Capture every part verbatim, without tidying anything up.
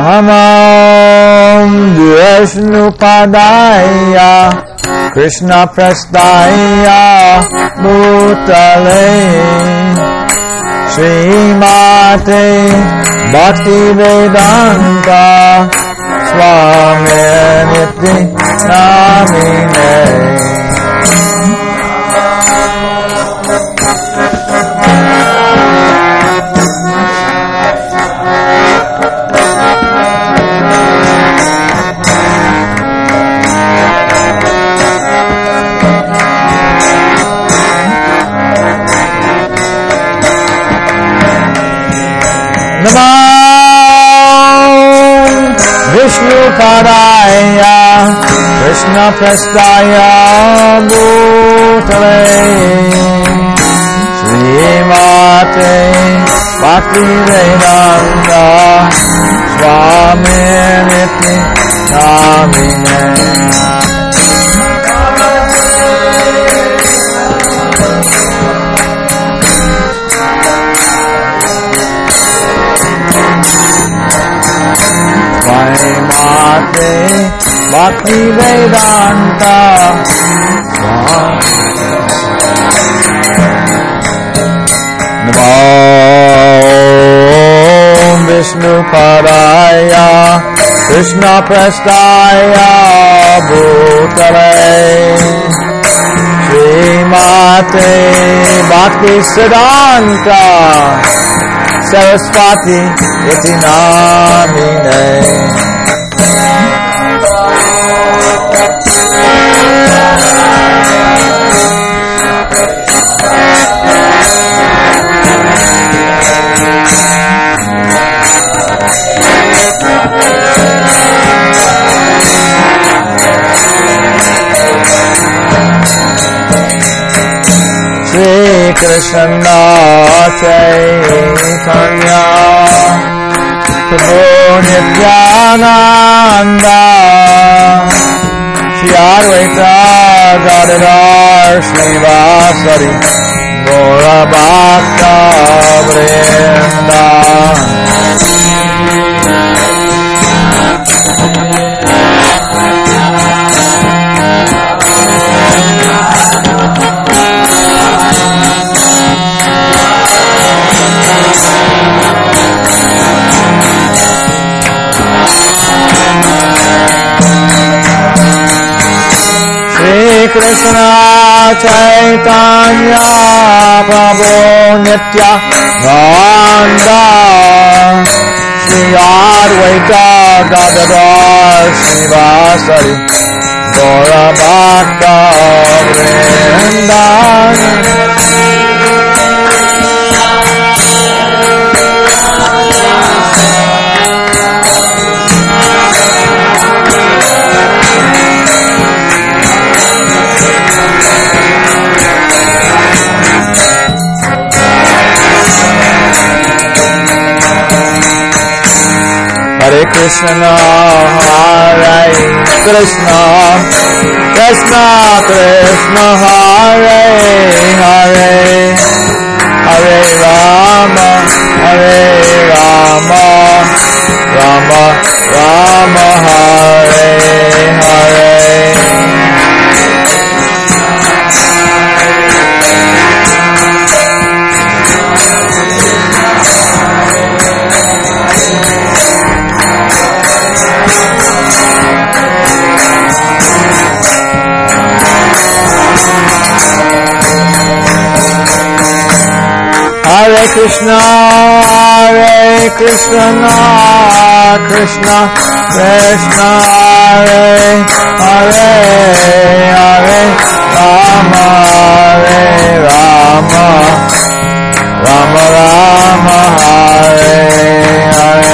Namo Vishnupadaya Krishna Prasthaya Bhutale Srimate Bhaktivedanta Swami Niti Namine Namo Vishnupadaya Krishna Prasthaya Bhutale Srimate Bhaktivedanta Swami Niti Namine Mate Bhaktivedanta Namo Vishnupadaya Krishna Prasthaya Bhutale Srimate Bhaktisiddhanta Saraswati Iti Namine Shri Krishna Chaitanya Prabhu Nityananda Shri Advaita Gadadhar Srivasari Gaura Bhakta Vrinda Krishna Chaitanya Prabhu Nityananda Shri Advaita Gadadhar Srivasari Gaura Bhakta Vrinda Hare Krishna, Hare Krishna, Krishna Krishna, Hare Hare, Hare Rama, Hare Rama, Rama Rama, Hare Hare. Hare Krishna, Hare Krishna, Krishna Krishna, Hare Hare, Hare Rama, Hare Rama, Rama Rama, Hare Hare.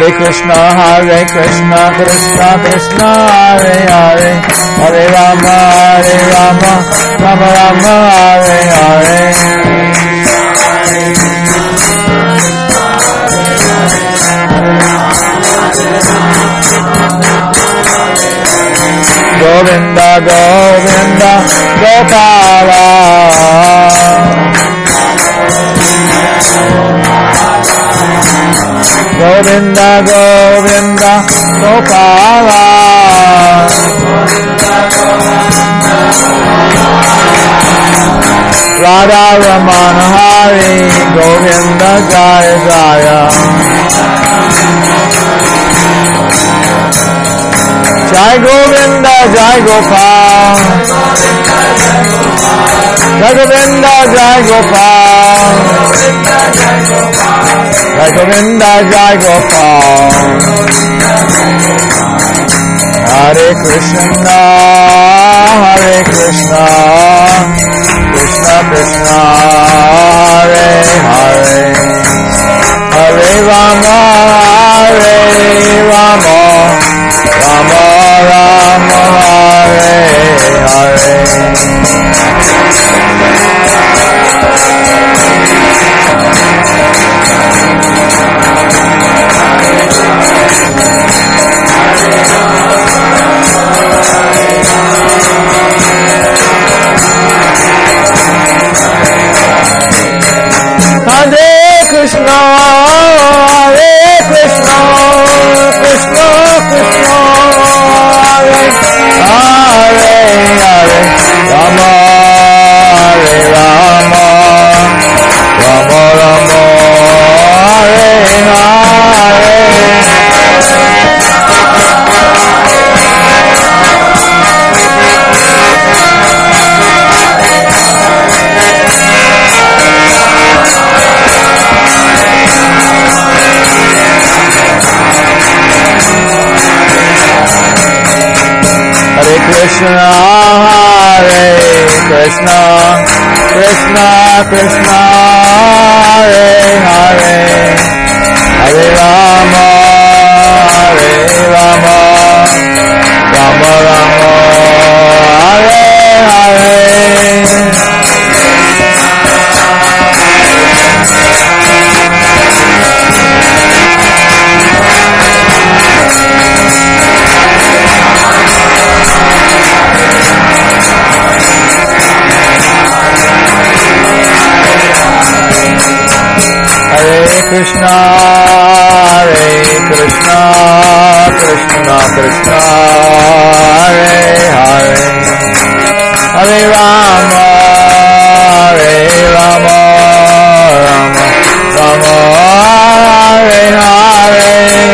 Hare Krishna, Hare Krishna, Krishna Krishna, Hare Hare, Hare Rama, Hare Rama, Rama Rama, Hare Hare. Govinda, Govinda, Gopala. Govinda, Govinda, Gopala. Radha Ramana Hari, Govinda Jaya Jaya. Jai Govinda, Jai Gopal. Jai Govinda, Jai Gopal. Jai Govinda, Jai Gopal. Hare Krishna, Hare Krishna, Krishna Krishna, Hare Hare, Hare Rama, Hare Rama, Rama Rama, Hare Hare. Hare Krishna, Hare Krishna, Krishna Krishna, Hare Hare, Hare Rama, Hare Rama, Rama Rama, Hare Hare. Krishna, Hare Krishna, Krishna Krishna, Hare Hare, Hare Rama, Hare Rama, Rama Rama, Hare Hare. Krishna, Hare Krishna, Krishna Krishna, Hare Hare, Hare Rama, Hare Rama, Rama Rama, Hare Hare.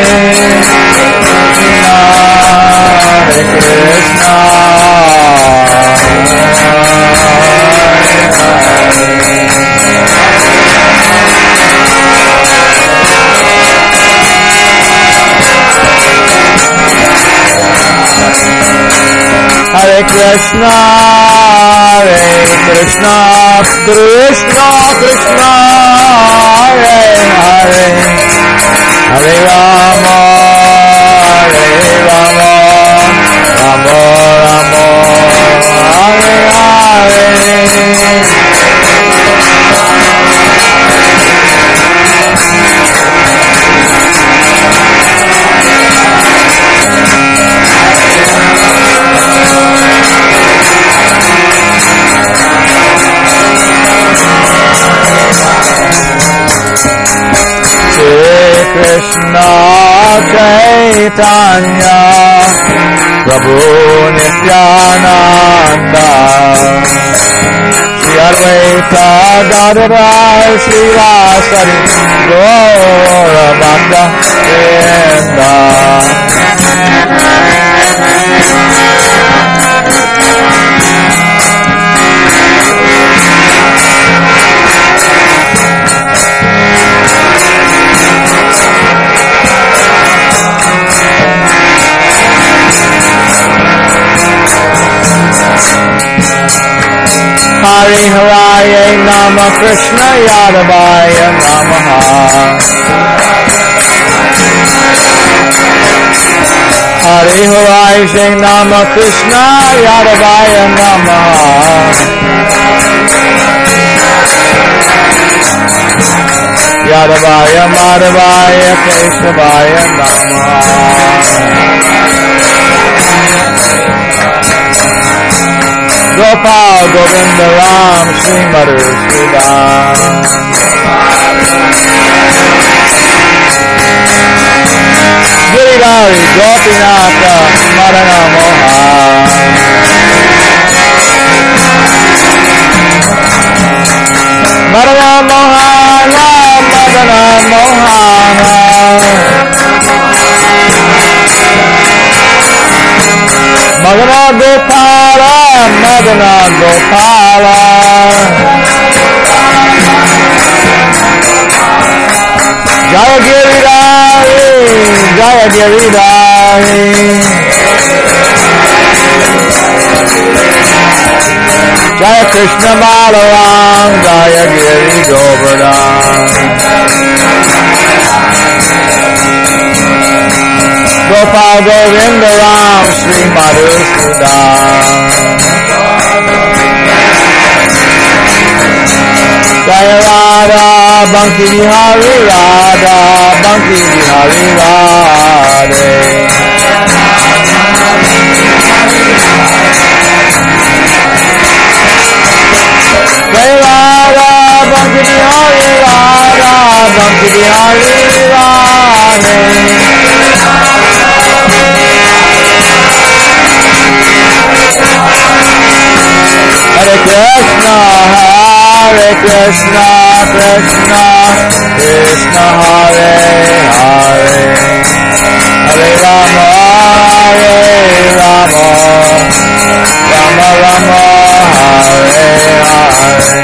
Hare Krishna, Hare Krishna, Hare Krishna, Krishna Krishna, Hare Hare, Hare Rama, Hare Rama, Rama Rama, Hare Hare. Krishna Chaitanya Prabhu Nityananda Shri Advaita Gadadhar Srivasari Gaura Bhakta Vrinda. Hari Haraya Nama Krishna Yadavaya Namaha. Hari Harai Singh Nama Krishna Yadavaya Namaha Yadavaya Madhavaya Keshavaya Namaha Gopal Govinda Ram Shri Madhusudan Giridhari Gopinatha Madana Moha Madana Mohana Madana Mohana Madana Gopala Madana Gopala Jaya Giridhari Jaya Giridhari Jaya Krishna Balaram Jaya Giri Govardhan Gopal Govinda Ram Shri Madhusudan Jaya Radha Banki Bihari Radha Banki Bihari Radhe Jaya Radha Banki Bihari Radha Banki Bihari Radhe Hare Krishna Hare Krishna Krishna Krishna Hare Hare Hare Rama Hare Rama Rama Rama Hare Hare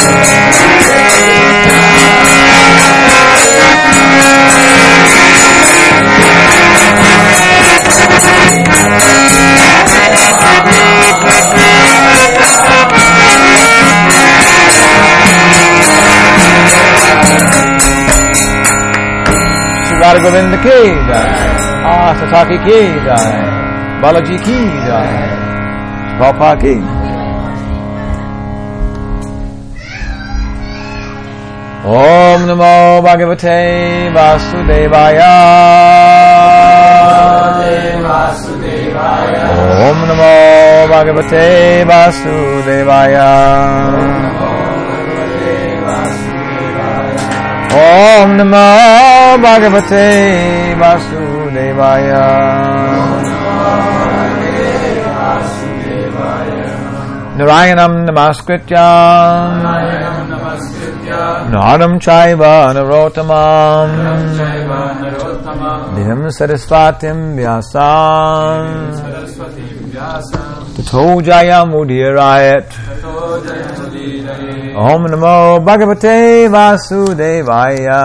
Radha Govinda ki jai, Ah Sataki ki jai, Balaji ki jai, Gopal ki. Om Namo Bhagavate Vasudevaya. Om Namo Bhagavate Vasudevaya. Om Namo Bhagavate Vasudevaya. Narayanam Namaskritya Naram Chaiva Narottamam Dinam Saraswatim Vyasam Tato Jayam Udirayat. Om Namo Bhagavate Vasudevaya.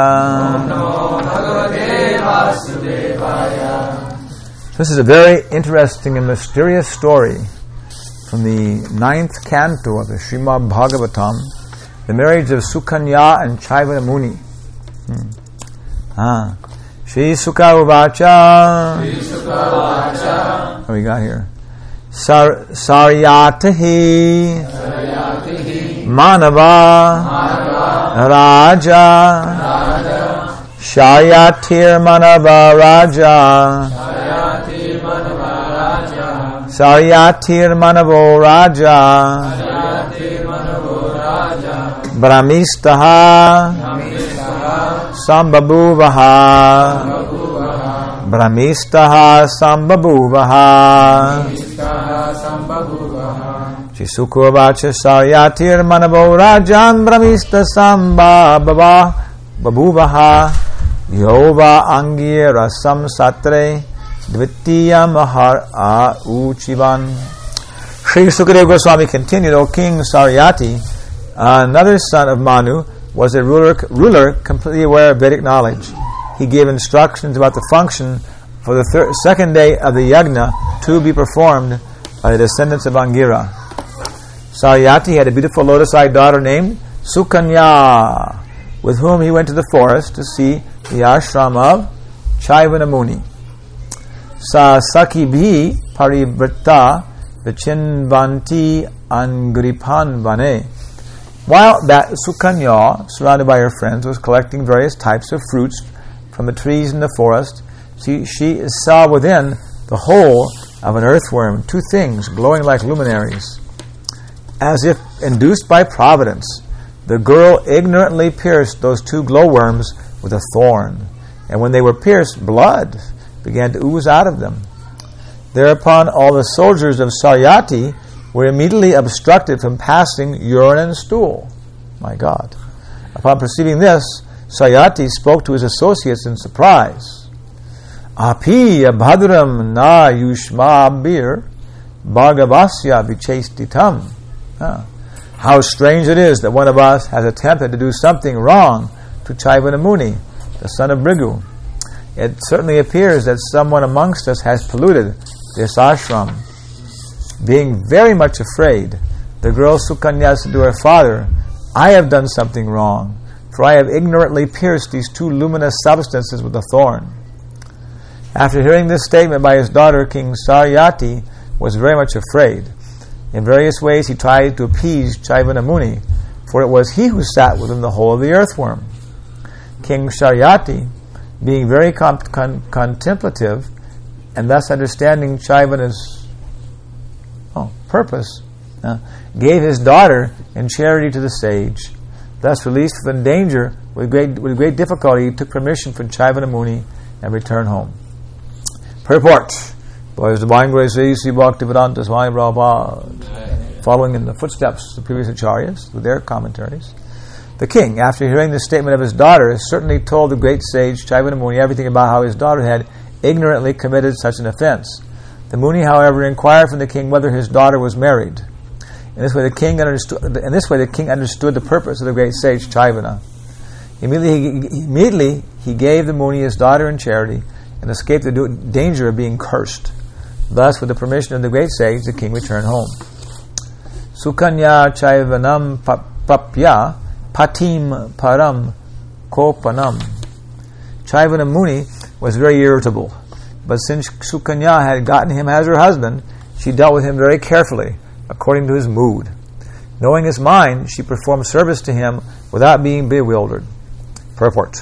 This is a very interesting and mysterious story from the ninth canto of the Srimad Bhagavatam, the marriage of Sukanya and Chaivana Muni. Hmm. Ah. Shri Sukha Uvacha. What do we got here? Sar- Saryatahi Manava Raja Shayatir Manava Raja Saryatir Manavo Raja Brahmistaha Sambhabuvaha Brahmistaha Sambhabuvaha Shisuko Vacha Saryatir Manavo Rajan Brahmista Sambhabava Babuvaha Yova Angir Rasam Satre Dvitiya Mahar A Uchivan. Sri Sukadeva Goswami continued, O King Saryati, another son of Manu, was a ruler, ruler completely aware of Vedic knowledge. He gave instructions about the function for the third, second day of the yajna to be performed by the descendants of Angira. Saryati had a beautiful lotus-eyed daughter named Sukanya, with whom he went to the forest to see the ashram of Chaivana Muni. Sa sakibhi parivrita vichinvanti angripan vane. While that Sukanya, surrounded by her friends, was collecting various types of fruits from the trees in the forest, she, she saw within the hole of an earthworm two things glowing like luminaries. As if induced by providence, the girl ignorantly pierced those two glowworms with a thorn, and when they were pierced, blood began to ooze out of them. Thereupon all the soldiers of Saryati were immediately obstructed from passing urine and stool. My God. Upon perceiving this, Saryati spoke to his associates in surprise. Api abhadram na yushmabir bhagavasya vichestitam. How strange it is that one of us has attempted to do something wrong to Chaivana Muni, the son of Bhrigu. It certainly appears that someone amongst us has polluted this ashram. Being very much afraid, the girl Sukanya said to her father, I have done something wrong, for I have ignorantly pierced these two luminous substances with a thorn. After hearing this statement by his daughter, King Saryati was very much afraid. In various ways he tried to appease Chaivana Muni, for it was he who sat within the hole of the earthworm. King Saryati, being very con- con- contemplative, and thus understanding Chaivana's oh, purpose, uh, gave his daughter in charity to the sage. Thus released from danger, with great, with great difficulty, he took permission from Chaivana Muni and returned home. Purport. By His Divine Grace, A C Bhaktivedanta Swami Prabhupada, following in the footsteps of the previous acharyas with their commentaries. The king, after hearing the statement of his daughter, certainly told the great sage Chaivana Muni everything about how his daughter had ignorantly committed such an offense. The Muni, however, inquired from the king whether his daughter was married. In this way, the king understood. In this way, the king understood the purpose of the great sage Chaivana. Immediately, he, immediately, he gave the Muni his daughter in charity and escaped the danger of being cursed. Thus, with the permission of the great sage, the king returned home. Sukanya Chaivanam Papya Patim Param Kopanam. Chaivana Muni was very irritable, but since Sukanya had gotten him as her husband, she dealt with him very carefully, according to his mood. Knowing his mind, she performed service to him without being bewildered. Purport.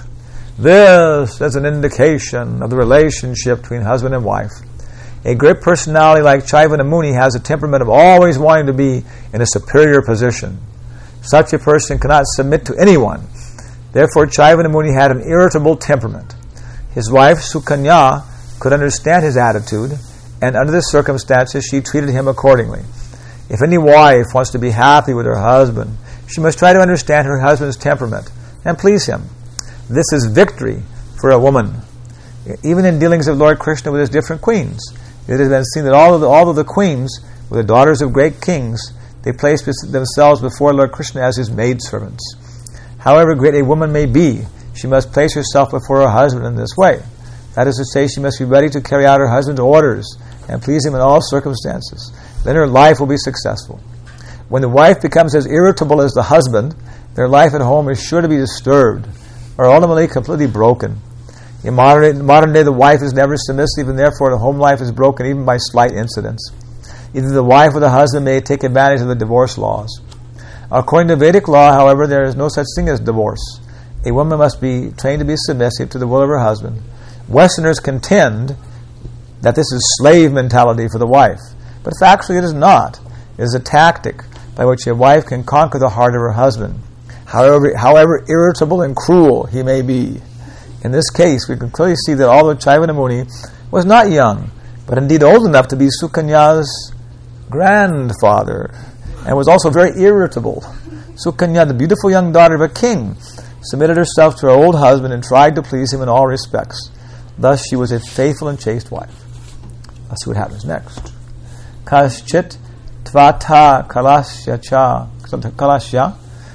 This is an indication of the relationship between husband and wife. A great personality like Chaivana Muni has a temperament of always wanting to be in a superior position. Such a person cannot submit to anyone. Therefore, Chaivana Muni had an irritable temperament. His wife, Sukanya, could understand his attitude, and under the circumstances, she treated him accordingly. If any wife wants to be happy with her husband, she must try to understand her husband's temperament and please him. This is victory for a woman. Even in dealings of Lord Krishna with his different queens, it has been seen that all of the, all of the queens were the daughters of great kings. They placed themselves before Lord Krishna as his maidservants. However great a woman may be, she must place herself before her husband in this way. That is to say, she must be ready to carry out her husband's orders and please him in all circumstances. Then her life will be successful. When the wife becomes as irritable as the husband, their life at home is sure to be disturbed or ultimately completely broken. In modern day, modern day, the wife is never submissive, and therefore the home life is broken even by slight incidents. Either the wife or the husband may take advantage of the divorce laws. According to Vedic law, however, there is no such thing as divorce. A woman must be trained to be submissive to the will of her husband. Westerners contend that this is slave mentality for the wife, but factually it is not. It is a tactic by which a wife can conquer the heart of her husband, however, however irritable and cruel he may be. In this case, we can clearly see that although Chaivana Muni was not young, but indeed old enough to be Sukanya's grandfather, and was also very irritable. Sukanya, the beautiful young daughter of a king, submitted herself to her old husband and tried to please him in all respects. Thus, she was a faithful and chaste wife. Let's see what happens next. Kaschit tvata kalasya cha kalasya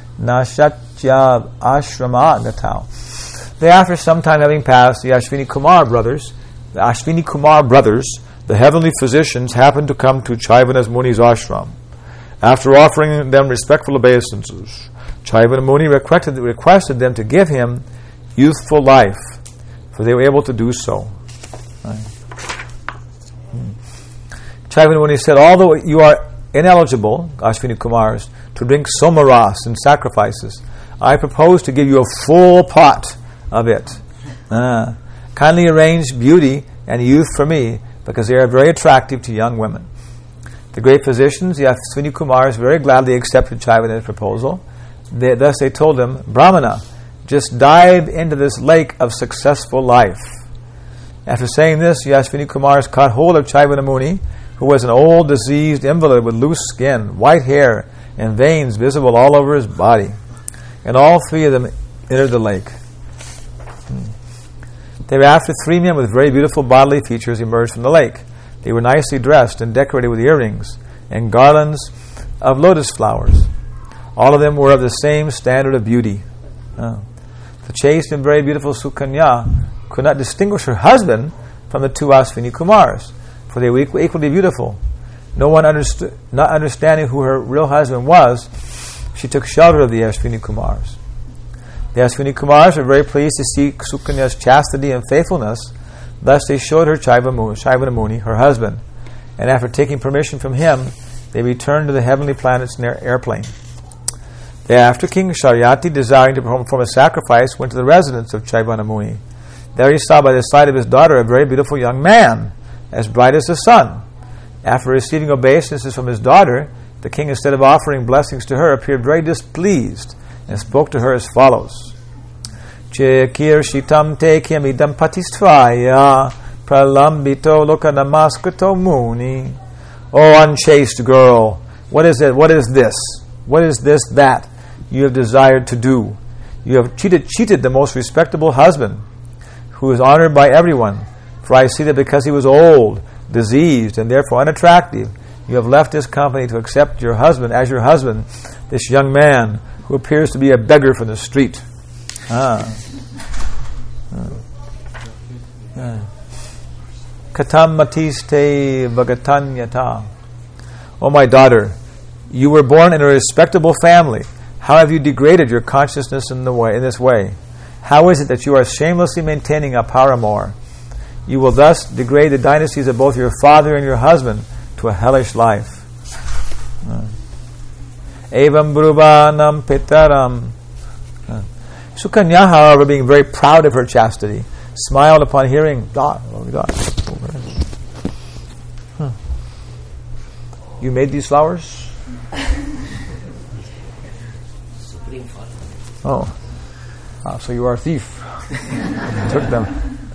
nashatya ashrama gatau. Thereafter, sometime having passed, the Ashwini Kumar brothers, the Ashwini Kumar brothers, the heavenly physicians, happened to come to Chaivana Muni's ashram. After offering them respectful obeisances, Chaivana Muni requested, requested them to give him youthful life, for they were able to do so. Right. Chaitanya Muni said, although you are ineligible, Ashwini Kumars, to drink somaras and sacrifices, I propose to give you a full pot of it. Uh, kindly arrange beauty and youth for me, because they are very attractive to young women. The great physicians, the Ashwini Kumars, very gladly accepted Chaitanya's proposal. They, thus they told him, Brahmana, just dive into this lake of successful life. After saying this, the Ashwini Kumars caught hold of Chaitanya Muni, who was an old, diseased invalid with loose skin, white hair, and veins visible all over his body. And all three of them entered the lake. Thereafter, three men with very beautiful bodily features emerged from the lake. They were nicely dressed and decorated with earrings and garlands of lotus flowers. All of them were of the same standard of beauty. Oh. The chaste and very beautiful Sukanya could not distinguish her husband from the two Ashwini Kumars, for they were equally beautiful. No one understood, not understanding who her real husband was, she took shelter of the Ashwini Kumars. The Ashwini Kumars were very pleased to see Sukanya's chastity and faithfulness. Thus they showed her Chaitanya Muni, her husband, and after taking permission from him, they returned to the heavenly planets in their airplane. Thereafter, King Sharyati, desiring to perform a sacrifice, went to the residence of Chaitanya Muni. There he saw by the side of his daughter a very beautiful young man, as bright as the sun. After receiving obeisances from his daughter, the king, instead of offering blessings to her, appeared very displeased and spoke to her as follows. Chekir shitam te kyamidam patistvaya pralambito lokanamaskato muni. Oh, unchaste girl, what is it? What is this? What is this that you have desired to do? You have cheated, cheated the most respectable husband, who is honored by everyone. For I see that because he was old, diseased, and therefore unattractive, you have left his company to accept your husband as your husband, this young man who appears to be a beggar from the street. Ah. Katam matiste vagatanyata. Oh, my daughter, you were born in a respectable family. How have you degraded your consciousness in the way in this way? How is it that you are shamelessly maintaining a paramour? You will thus degrade the dynasties of both your father and your husband to a hellish life. Evam bruvanam pitaram. Sukanya, however, being very proud of her chastity, smiled upon hearing, God, oh God. Huh. You made these flowers? Oh. Ah, so you are a thief. Took them.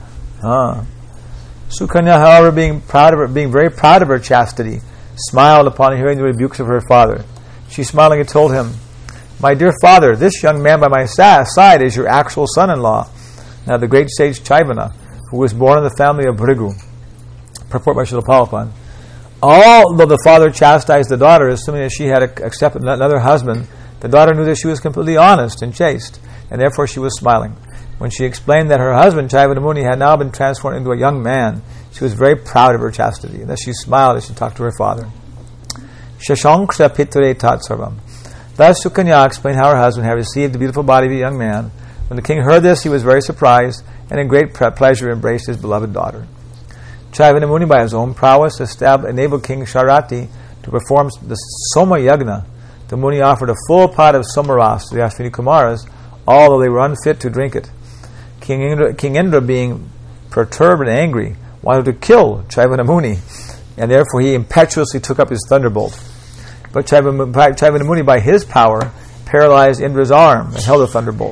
Ah. Sukanya, however, being proud of her, being very proud of her chastity, smiled upon hearing the rebukes of her father. She smilingly told him, My dear father, this young man by my side is your actual son-in-law. Now the great sage Chaitanya, who was born in the family of Bhrigu. Purport by Srila Prabhupada. Although the father chastised the daughter, assuming that she had accepted another husband, the daughter knew that she was completely honest and chaste, and therefore she was smiling. When she explained that her husband, Chaitanya Muni, had now been transformed into a young man, she was very proud of her chastity, and thus she smiled as she talked to her father. Shashanksha pitre tat sarvam. Thus Sukanya explained how her husband had received the beautiful body of a young man. When the king heard this, he was very surprised, and in great pleasure embraced his beloved daughter. Chaitanya Muni, by his own prowess, enabled King Sharyati to perform the Soma Yagna. The Muni offered a full pot of somaras to the Ashwini Kumaras, although they were unfit to drink it. King Indra, King Indra, being perturbed and angry, wanted to kill Chaitanya Muni, and therefore he impetuously took up his thunderbolt. But Chaitanya Muni, by his power, paralyzed Indra's arm and held the thunderbolt.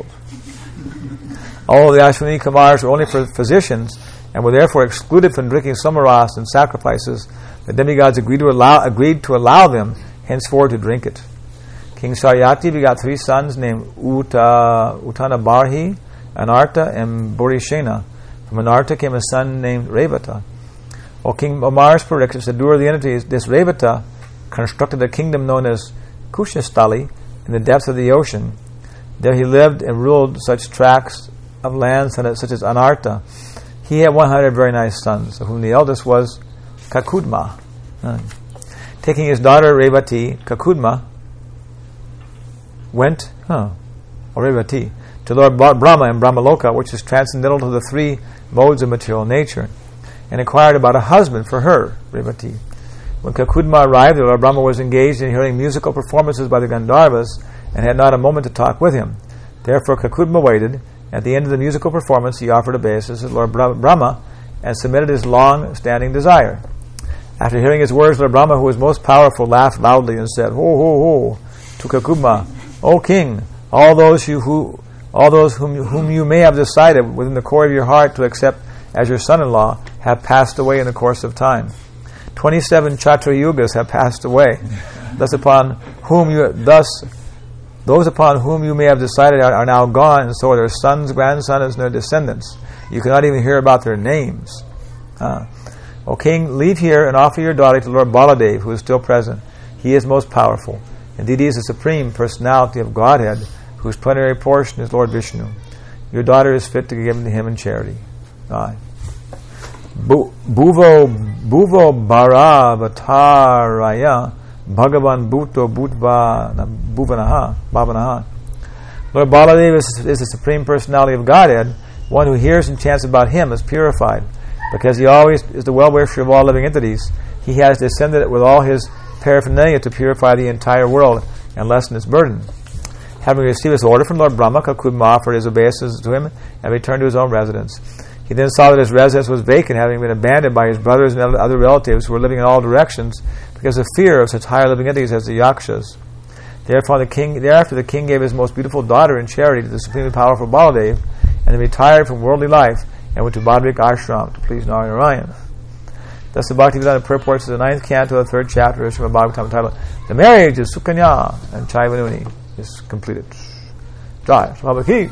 Although the Ashwini Kumars were only for physicians and were therefore excluded from drinking somaras and sacrifices, the demigods agreed to allow, agreed to allow them henceforth to drink it. King Saryati begot three sons named Uta, Utanabarhi, Anarta, and Borishena. From Anarta came a son named Revata. O King Mars Pariksit, the doer of the entities, this Revata constructed a kingdom known as Kushastali in the depths of the ocean. There he lived and ruled such tracts of land such as Anarta. He had one hundred very nice sons, of whom the eldest was Kakudma. Uh, taking his daughter Revati, Kakudma went, huh, or Revati, to Lord Brahma in Brahmaloka, which is transcendental to the three modes of material nature, and inquired about a husband for her, Revati. When Kakudma arrived, Lord Brahma was engaged in hearing musical performances by the Gandharvas and had not a moment to talk with him. Therefore Kakudma waited. At the end of the musical performance, he offered obeisance to Lord Brahma and submitted his long-standing desire. After hearing his words, Lord Brahma, who was most powerful, laughed loudly and said, "Ho, ho, ho," to Kakudma, "O king, all those you who, all those whom whom you may have decided within the core of your heart to accept as your son-in-law have passed away in the course of time. Twenty-seven Chatra Yugas have passed away. Thus, upon whom you thus those upon whom you may have decided are, are now gone, and so are their sons, grandsons, and their descendants. You cannot even hear about their names. Uh, O king, leave here and offer your daughter to Lord Baladev, who is still present. He is most powerful. Indeed, he is the supreme personality of Godhead, whose plenary portion is Lord Vishnu. Your daughter is fit to be given to him in charity." Uh, Bhuvo Bhuvo Bharavataraya Bhagavan Bhuto Bhutva Bhuvanaha Bhavanaha. Lord Baladev is, is the supreme personality of Godhead. One who hears and chants about him is purified. Because he always is the well-wisher of all living entities, he has descended with all his paraphernalia to purify the entire world and lessen its burden. Having received this order from Lord Brahma, Kakudma offered his obeisance to him and returned to his own residence. He then saw that his residence was vacant, having been abandoned by his brothers and other relatives who were living in all directions because of fear of such higher living entities as the Yakshas. Therefore, the king, thereafter, the king gave his most beautiful daughter in charity to the supremely powerful Baladev, and then retired from worldly life and went to Badrik Ashram to please Narayana. Thus, the Bhaktivedanta purports to the ninth canto of the third chapter of Srimad Bhagavatam entitled "The Marriage of Sukanya and Chaivanuni" is completed. Jai, Swabhaki.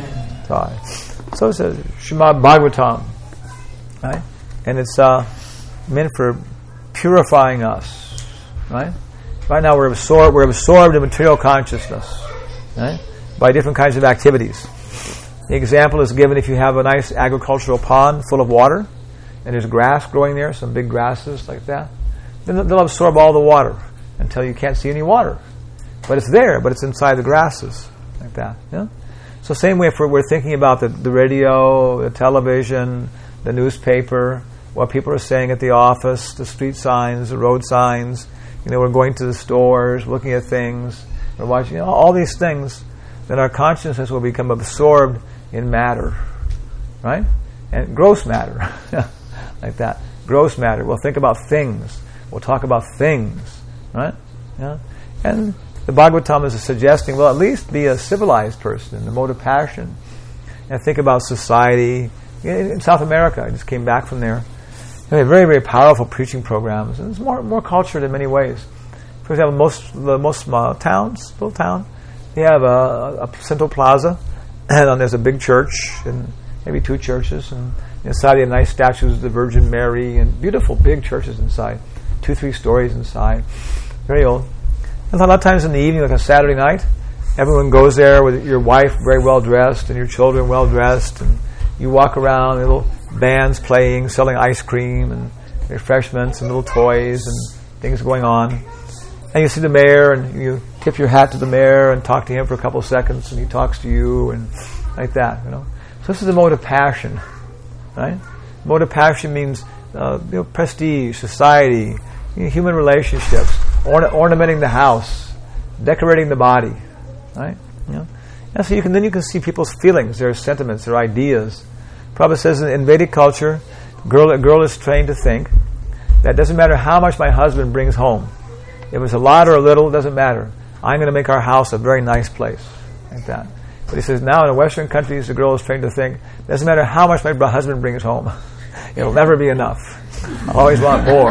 Jai. So it says Srimad Bhagavatam, right? And it's uh, meant for purifying us, right? Right now we're absorbed, we're absorbed in material consciousness, right? By different kinds of activities. The example is given if you have a nice agricultural pond full of water, and there's grass growing there, some big grasses like that. Then they'll absorb all the water until you can't see any water. But it's there, but it's inside the grasses, like that. Yeah? So same way if we're, we're thinking about the, the radio, the television, the newspaper, what people are saying at the office, the street signs, the road signs, you know, we're going to the stores, looking at things, we're watching, you know, all these things, then our consciousness will become absorbed in matter, right? And gross matter, like that. Gross matter. We'll think about things. We'll talk about things, right? Yeah. And the Bhagavatam is suggesting, well, at least be a civilized person in the mode of passion, and think about society. In South America, I just came back from there. They have very, very powerful preaching programs, and it's more, more cultured in many ways. For example, most the most small towns, little town, they have a, a central plaza, and there's a big church, and maybe two churches, and inside they have nice statues of the Virgin Mary, and beautiful big churches inside, two, three stories inside, very old. And a lot of times in the evening, like a Saturday night, everyone goes there with your wife very well dressed and your children well dressed, and you walk around, little bands playing, selling ice cream and refreshments and little toys and things going on. And you see the mayor, and you tip your hat to the mayor and talk to him for a couple of seconds, and he talks to you, and like that, you know. So this is the mode of passion, right? Mode of passion means uh, you know, prestige, society, you know, human relationships, orna- ornamenting the house, decorating the body, right? You know? And so you can then you can see people's feelings, their sentiments, their ideas. Prabhupada says in Vedic culture, girl, a girl is trained to think that it doesn't matter how much my husband brings home. If it's a lot or a little, it doesn't matter. I'm going to make our house a very nice place, like that. But he says now in the Western countries, the girl is trained to think, it doesn't matter how much my husband brings home. It'll never be enough. I'll always want more,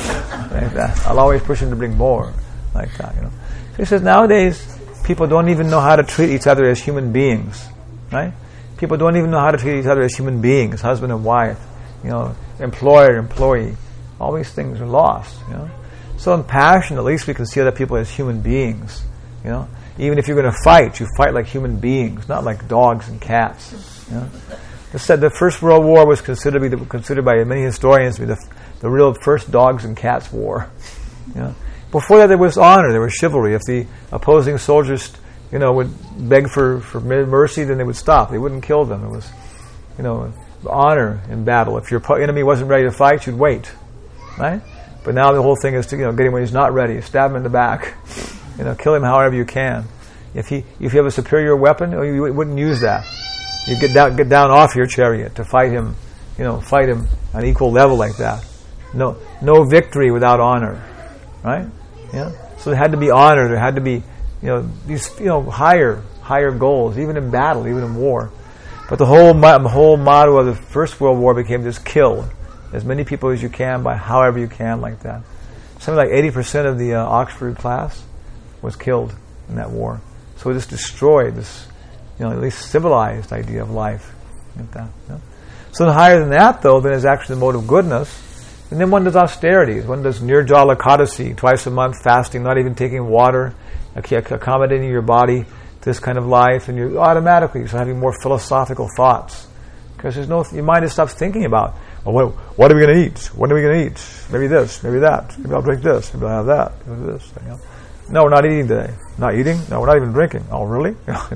like that. I'll always push him to bring more, like that. You know. So he says nowadays, people don't even know how to treat each other as human beings, right? People don't even know how to treat each other as human beings, husband and wife, you know, employer, employee. All these things are lost, you know. So in passion, at least we can see other people as human beings, you know. Even if you're going to fight, you fight like human beings, not like dogs and cats, you know. It said the First World War was considered to be the, considered by many historians to be the, the real first dogs and cats war, you know. Before that, there was honor, there was chivalry. If the opposing soldiers, you know, would beg for, for mercy, then they would stop. They wouldn't kill them. It was, you know, honor in battle. If your enemy wasn't ready to fight, you'd wait, right? But But now the whole thing is to, you know, get him when he's not ready, stab him in the back, you know, kill him however you can. If he, if you have a superior weapon, you wouldn't use that. You get down, get down off your chariot to fight him, you know, fight him on equal level like that. No, no victory without honor, right? Yeah. So there had to be honor. There had to be, you know, these, you know, higher, higher goals, even in battle, even in war. But the whole, the whole motto of the First World War became just kill as many people as you can by however you can, like that. Something like eighty percent of the uh, Oxford class was killed in that war. So it just destroyed this, you know, at least civilized idea of life. Like that, you know? So the higher than that, though, then is actually the mode of goodness. And then one does austerities. One does nirjala ekadasi, twice a month, fasting, not even taking water, accommodating your body to this kind of life, and you automatically start having more philosophical thoughts. Because there's no, your mind just stops thinking about, well, what, what are we going to eat? What are we going to eat? Maybe this, maybe that. Maybe I'll drink this. Maybe I'll have that. Maybe this. You know? No, we're not eating today. Not eating? No, we're not even drinking. Oh, really?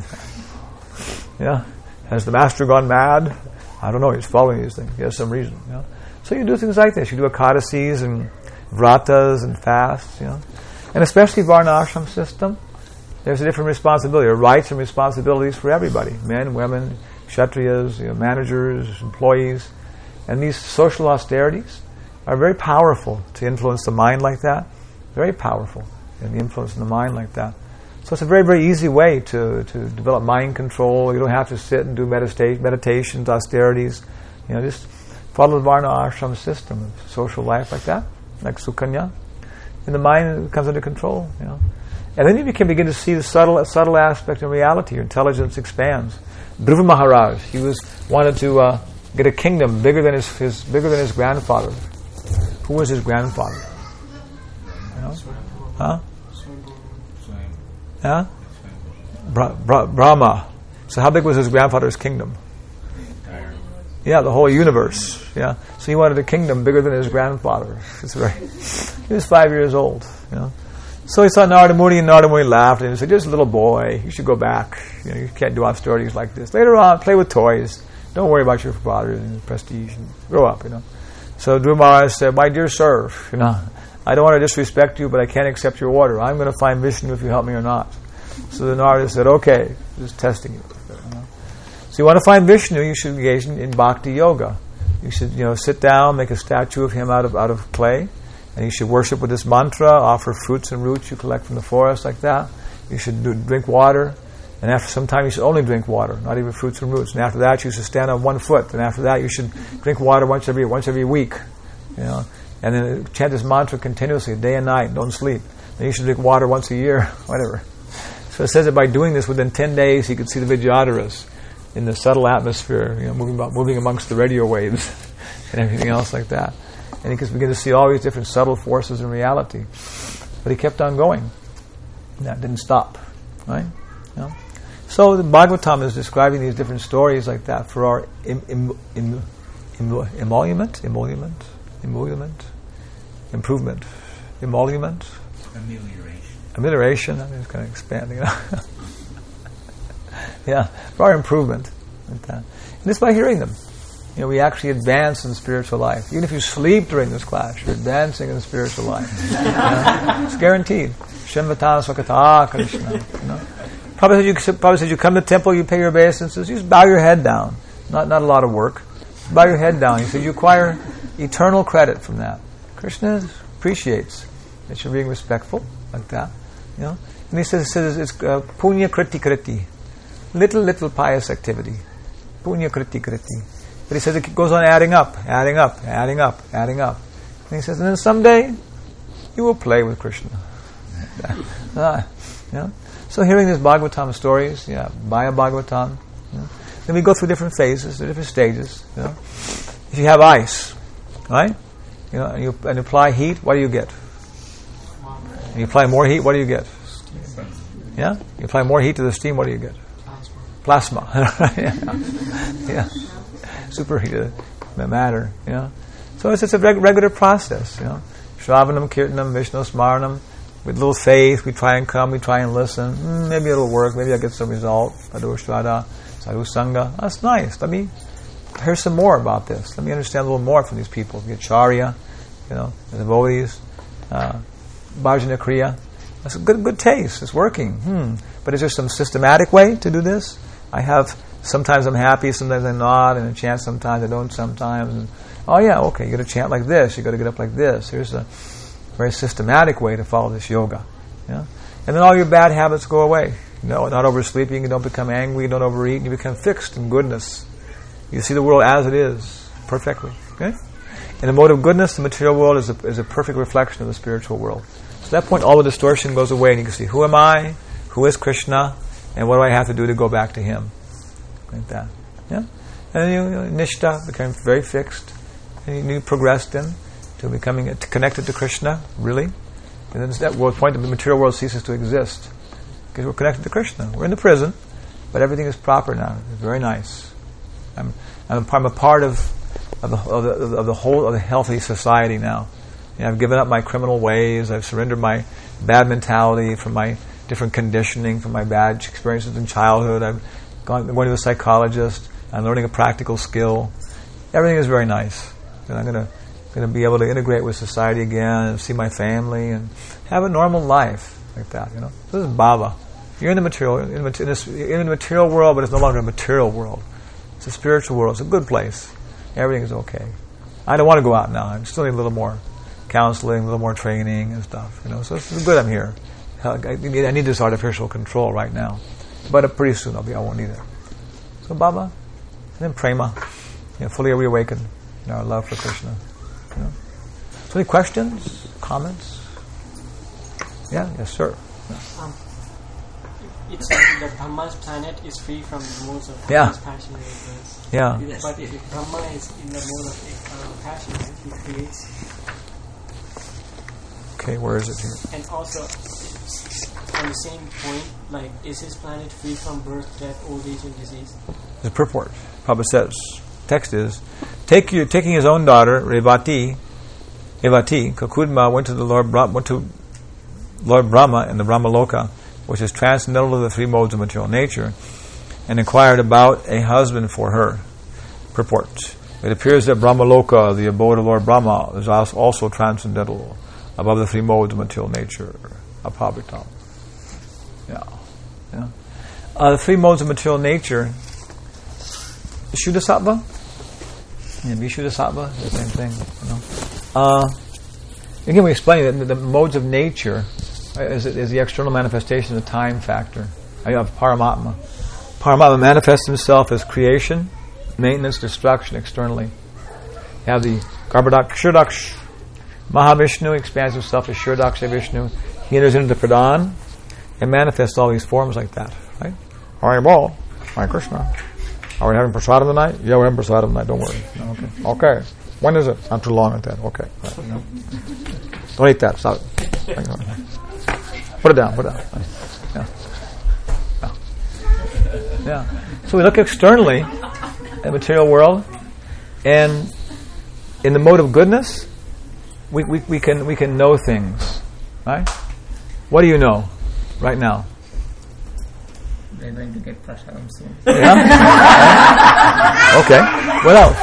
Yeah. Has the master gone mad? I don't know. He's following these things. He has some reason. You know? So you do things like this. You do ekadasis and vratas and fasts. You know? And especially Varna ashram system, there's a different responsibility, or rights and responsibilities for everybody. Men, women, kshatriyas, you know, managers, employees. And these social austerities are very powerful to influence the mind like that. Very powerful in the influence in the mind like that. So it's a very, very easy way to, to develop mind control. You don't have to sit and do medita- meditations, austerities. You know, just follow the Varna ashram system of social life like that, like Sukanya. And the mind comes under control, you know. And then you can begin to see the subtle subtle aspect in reality. Your intelligence expands. Dhruva Maharaj, he was wanted to uh, get a kingdom bigger than his, his bigger than his grandfather. Who was his grandfather? You know? Huh? Yeah? Bra- Bra- Brahma. So how big was his grandfather's kingdom? Yeah, the whole universe. Yeah. So he wanted a kingdom bigger than his grandfather. It's very. He was five years old. You know. So he saw Narada Muni, and Narada Muni laughed, and he said, "Just a little boy. You should go back. You know, you can't do austerities like this. Later on, play with toys. Don't worry about your father and prestige. And grow up." You know. So Dhruva Maharaj said, "My dear sir, you know, I don't want to disrespect you, but I can't accept your order. I'm going to find Vishnu if you help me or not." So the Narada said, "Okay, just testing you." You know? So you want to find Vishnu, you should engage in, in bhakti yoga. You should, you know, sit down, make a statue of him out of out of clay, and you should worship with this mantra, offer fruits and roots you collect from the forest like that. You should do, drink water, and after some time you should only drink water, not even fruits and roots. And after that you should stand on one foot, and after that you should drink water once every once every week, you know, and then chant this mantra continuously, day and night, don't sleep. Then you should drink water once a year, whatever. So it says that by doing this within ten days he could see the Vidyadharas in the subtle atmosphere, you know, moving about, moving amongst the radio waves and everything else like that. And he could begin to see all these different subtle forces in reality. But he kept on going. And that didn't stop. Right? You know? So the Bhagavatam is describing these different stories like that for our em, em, em, em, emolument, emolument, emolument, improvement, emolument, amelioration. Amelioration, I mean, it's kind of expanding. You know? Yeah, for our improvement. Like that. And this by hearing them. You know, we actually advance in spiritual life. Even if you sleep during this class, you're advancing in spiritual life. You know? It's guaranteed. Shimvata Swakata Krishna. You know? Probably said, you, probably said you come to the temple, you pay your obeisances, you just bow your head down. Not not a lot of work. Just bow your head down. He said you acquire eternal credit from that. Krishna appreciates that you're being respectful, like that. You know? And he says, says it's uh, punya kriti kriti. Little, little pious activity. Punya kriti kriti. But he says it goes on adding up, adding up, adding up, adding up. And he says, and then someday you will play with Krishna. ah, you know? So hearing these Bhagavatam stories, yeah, Maya Bhagavatam, you know? Then we go through different phases, different stages. You know? If you have ice, right? You know, and you and apply heat, what do you get? And you apply more heat, what do you get? Yeah? You apply more heat to the steam, what do you get? Plasma. yeah. yeah. Superheated matter, you know. So it's just a reg- regular process, you know. Shravanam, Kirtanam, Vishnu Smaranam. With little faith, we try and come, we try and listen. Mm, maybe it'll work, maybe I'll get some result. Sadhu Shraddha, Sadhu Sangha. That's nice. Let me hear some more about this. Let me understand a little more from these people. We get Charya, you know, the devotees, uh, bhajana kriya. That's a good, good taste. It's working. Hmm. But is there some systematic way to do this? I have, sometimes I'm happy, sometimes I'm not, and I chant sometimes, I don't sometimes. And, oh yeah, okay, you got to chant like this, you got to get up like this. Here's a very systematic way to follow this yoga. Yeah? And then all your bad habits go away. You know, not oversleeping, you don't become angry, you don't overeat, and you become fixed in goodness. You see the world as it is, perfectly. Okay? In the mode of goodness, the material world is a, is a perfect reflection of the spiritual world. So at that point, all the distortion goes away, and you can see, who am I? Who is Krishna? And what do I have to do to go back to Him? Like that. Yeah? And then you, you know, Nishta became very fixed. And you, you progressed then to becoming connected to Krishna, really. And then at that world point, the material world ceases to exist. Because we're connected to Krishna. We're in the prison, but everything is proper now. It's very nice. I'm, I'm, I'm a part of, of, the, of, the, of the whole of the healthy society now. You know, I've given up my criminal ways. I've surrendered my bad mentality from my different conditioning, from my bad experiences in childhood. I've gone going to a psychologist. I'm learning a practical skill. Everything is very nice. And I'm going to going to be able to integrate with society again and see my family and have a normal life like that. You know, this is Baba. You're in the material, in the, in this, you're in the material world, but it's no longer a material world. It's a spiritual world. It's a good place. Everything is okay. I don't want to go out now. I still need a little more counseling, a little more training and stuff. You know, so it's good I'm here. I need, I need this artificial control right now, but pretty soon I'll be. I won't need it. So Baba, and then prema, you know, fully reawakened in our love for Krishna. You know. So any questions, comments? Yeah, yes, sir. Yeah. Um, it's like the Brahma's planet is free from the modes of yeah. passion and ignorance. Yeah. But if Brahma is in the mode of uh, passion, he creates. Okay, where is it here? And also, on the same point, like, is his planet free from birth, death, old age, and disease? The purport. Prabhupada says, text is, Take your, taking his own daughter, Revati, Revati, Kakudma went to the Lord Brahma, went to Lord Brahma in the Brahmaloka, which is transcendental to the three modes of material nature, and inquired about a husband for her. Purport. It appears that Brahmaloka, the abode of Lord Brahma, is also transcendental, above the three modes of material nature. Apavitam. Yeah. Yeah. Uh, the three modes of material nature, Shuddha-sattva, yeah, Vishuddha-sattva, the same thing. You know. uh, again, we explain that the, the modes of nature is, is the external manifestation of the time factor. I have Paramatma. Paramatma manifests himself as creation, maintenance, destruction externally. You have the Garbhodaksh, Kshirodaksh, Mahavishnu expands himself as Kshirodaksha Vishnu. He enters into the Pradhan and manifests all these forms like that. Right? All right, well, my Krishna. Are we having prasadam tonight? Yeah, we're having prasadam tonight. Don't worry. No, okay. Okay. When is it? Not too long at that. Okay. Right, you know. Don't eat that. Stop it. Put it down. Put it down. Yeah. Yeah. Yeah. So we look externally at the material world, and in the mode of goodness, we, we, we can we can know things. Right? What do you know right now? They're going to get prasadam soon. Yeah? Okay. What else?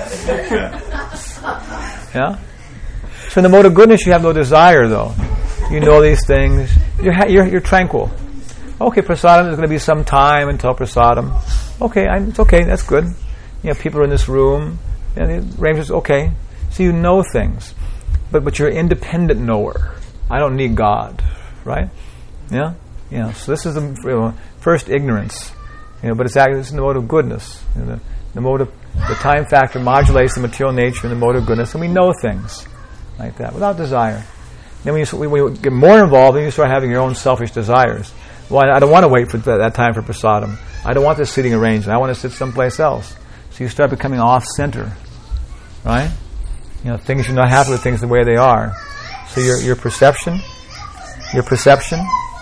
Yeah? So in the mode of goodness, you have no desire, though. You know these things. You're, ha- you're, you're tranquil. Okay, prasadam, there's going to be some time until prasadam. Okay, I, it's okay, that's good. You know, people are in this room. You know, the arrangements, okay. So you know things. But but you're an independent knower. I don't need God. Right? Yeah? Yeah. So this is the you know, first ignorance. You know, but it's actually it's in the mode of goodness. You know, the, the mode of the time factor modulates the material nature in the mode of goodness, and we know things like that without desire. Then when you, when you get more involved, then you start having your own selfish desires. Well, I, I don't want to wait for that, that time for prasadam. I don't want this seating arrangement. I want to sit someplace else. So you start becoming off-center, right? You know, things you're not happy with things the way they are. So your your perception, your perception,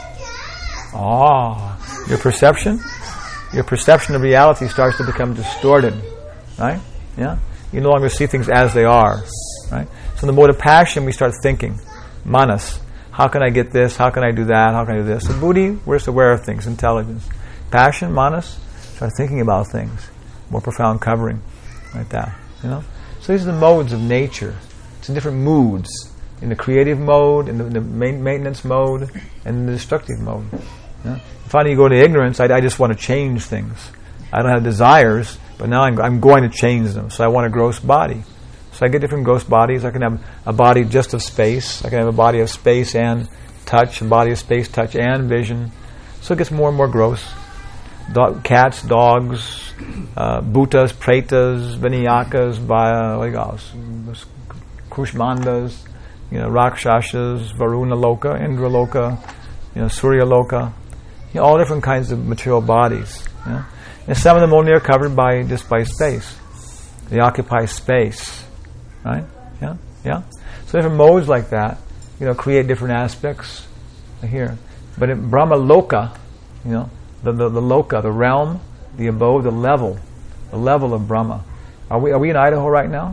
oh, your perception, your perception of reality starts to become distorted, right? Yeah, you no longer see things as they are, right? So in the mode of passion, we start thinking, manas. How can I get this? How can I do that? How can I do this? So buddhi, we're just aware of things, intelligence. Passion, manas, start thinking about things, more profound covering, like that. You know. So these are the modes of nature. It's in different moods, in the creative mode, in the, in the main maintenance mode, and in the destructive mode. Yeah? Finally, you go to ignorance. I, I just want to change things. I don't have desires, but now I'm, I'm going to change them. So I want a gross body. So I get different gross bodies. I can have a body just of space. I can have a body of space and touch, a body of space, touch, and vision. So it gets more and more gross. Dog, cats, dogs, uh, bhutas, pretas, vinyakas, uh, what do you call it? Kushmandas, you know, Rakshasas, Varuna Loka, Indra Loka, you know, Surya Loka, you know, all different kinds of material bodies. You know? And some of them only are covered by just by space. They occupy space, right? Yeah, yeah. So different modes like that, you know, create different aspects here. But in Brahma Loka, you know, the, the the Loka, the realm, the abode, the level, the level of Brahma. Are we are we in Idaho right now?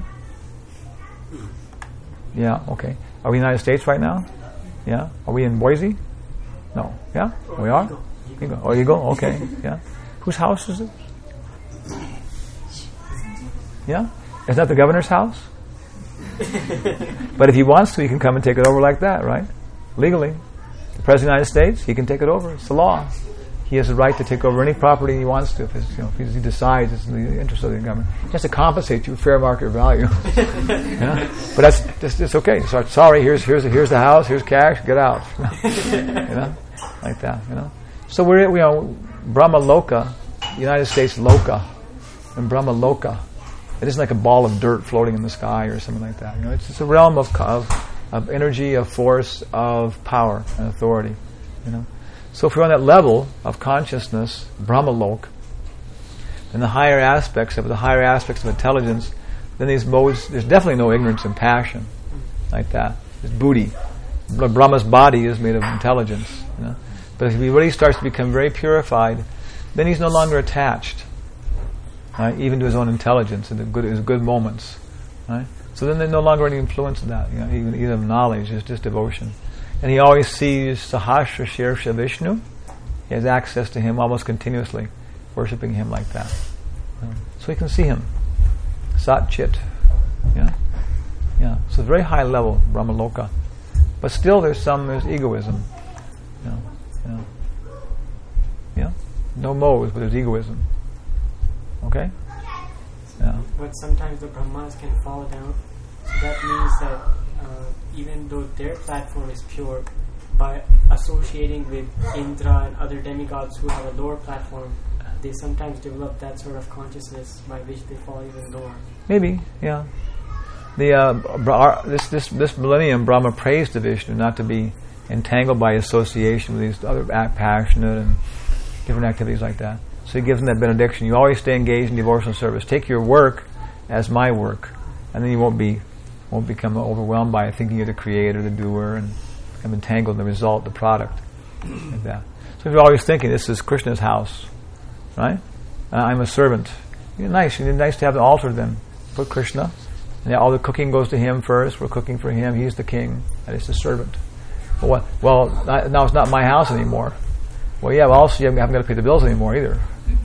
Yeah. Okay. Are we in the United States right now? Yeah. Are we in Boise? No. Yeah. We are. Eagle. Oh, Eagle. Okay. Yeah. Whose house is it? Yeah. Is that the governor's house? But if he wants to, he can come and take it over like that, right? Legally. The President of the United States, he can take it over. It's the law. He has the right to take over any property he wants to if, it's, you know, if he decides it's in the interest of the government. He has to compensate you fair market value. Yeah? But that's, that's it's okay. So, sorry, here's here's here's the house, here's cash, get out. You know, like that. You know. So we're you know Brahma Loka, United States Loka, and Brahma Loka. It isn't like a ball of dirt floating in the sky or something like that. You know, it's, it's a realm of of of energy, of force, of power and authority. You know. So if we're on that level of consciousness, Brahmalok, then the higher aspects of the higher aspects of intelligence, then these modes, there's definitely no ignorance and passion like that. It's buddhi. Brahma's body is made of intelligence. You know? But if he really starts to become very purified, then he's no longer attached, right? Even to his own intelligence and the good, his good moments. Right? So then there's no longer any influence of that, you know, even, even of knowledge, it's just devotion. And he always sees Sahasra Shirsha Vishnu. He has access to him almost continuously, worshipping him like that. Um, so he can see him. Sat Chit. Yeah? Yeah. So it's very high level, Brahmaloka. But still there's some, there's egoism. You know, you know. Yeah? No modes, but there's egoism. Okay? Yeah. But sometimes the Brahmas can fall down. So that means that Uh, even though their platform is pure, by associating with Indra and other demigods who have a lower platform, they sometimes develop that sort of consciousness by which they fall even lower. Maybe, yeah. The uh, Bra- this this this millennium, Brahma prays to Vishnu not to be entangled by association with these other act passionate and different activities like that. So he gives them that benediction. You always stay engaged in devotional service. Take your work as my work, and then you won't be. won't become overwhelmed by thinking you're the creator, the doer, and become entangled in the result, the product, like that. So if you're always thinking, this is Krishna's house, right? Uh, I'm a servant. You're nice. It's nice to have an altar then. Put Krishna. And all the cooking goes to him first. We're cooking for him. He's the king. And it's the servant. Well, what, well, now it's not my house anymore. Well, yeah, well, also you haven't got to pay the bills anymore either.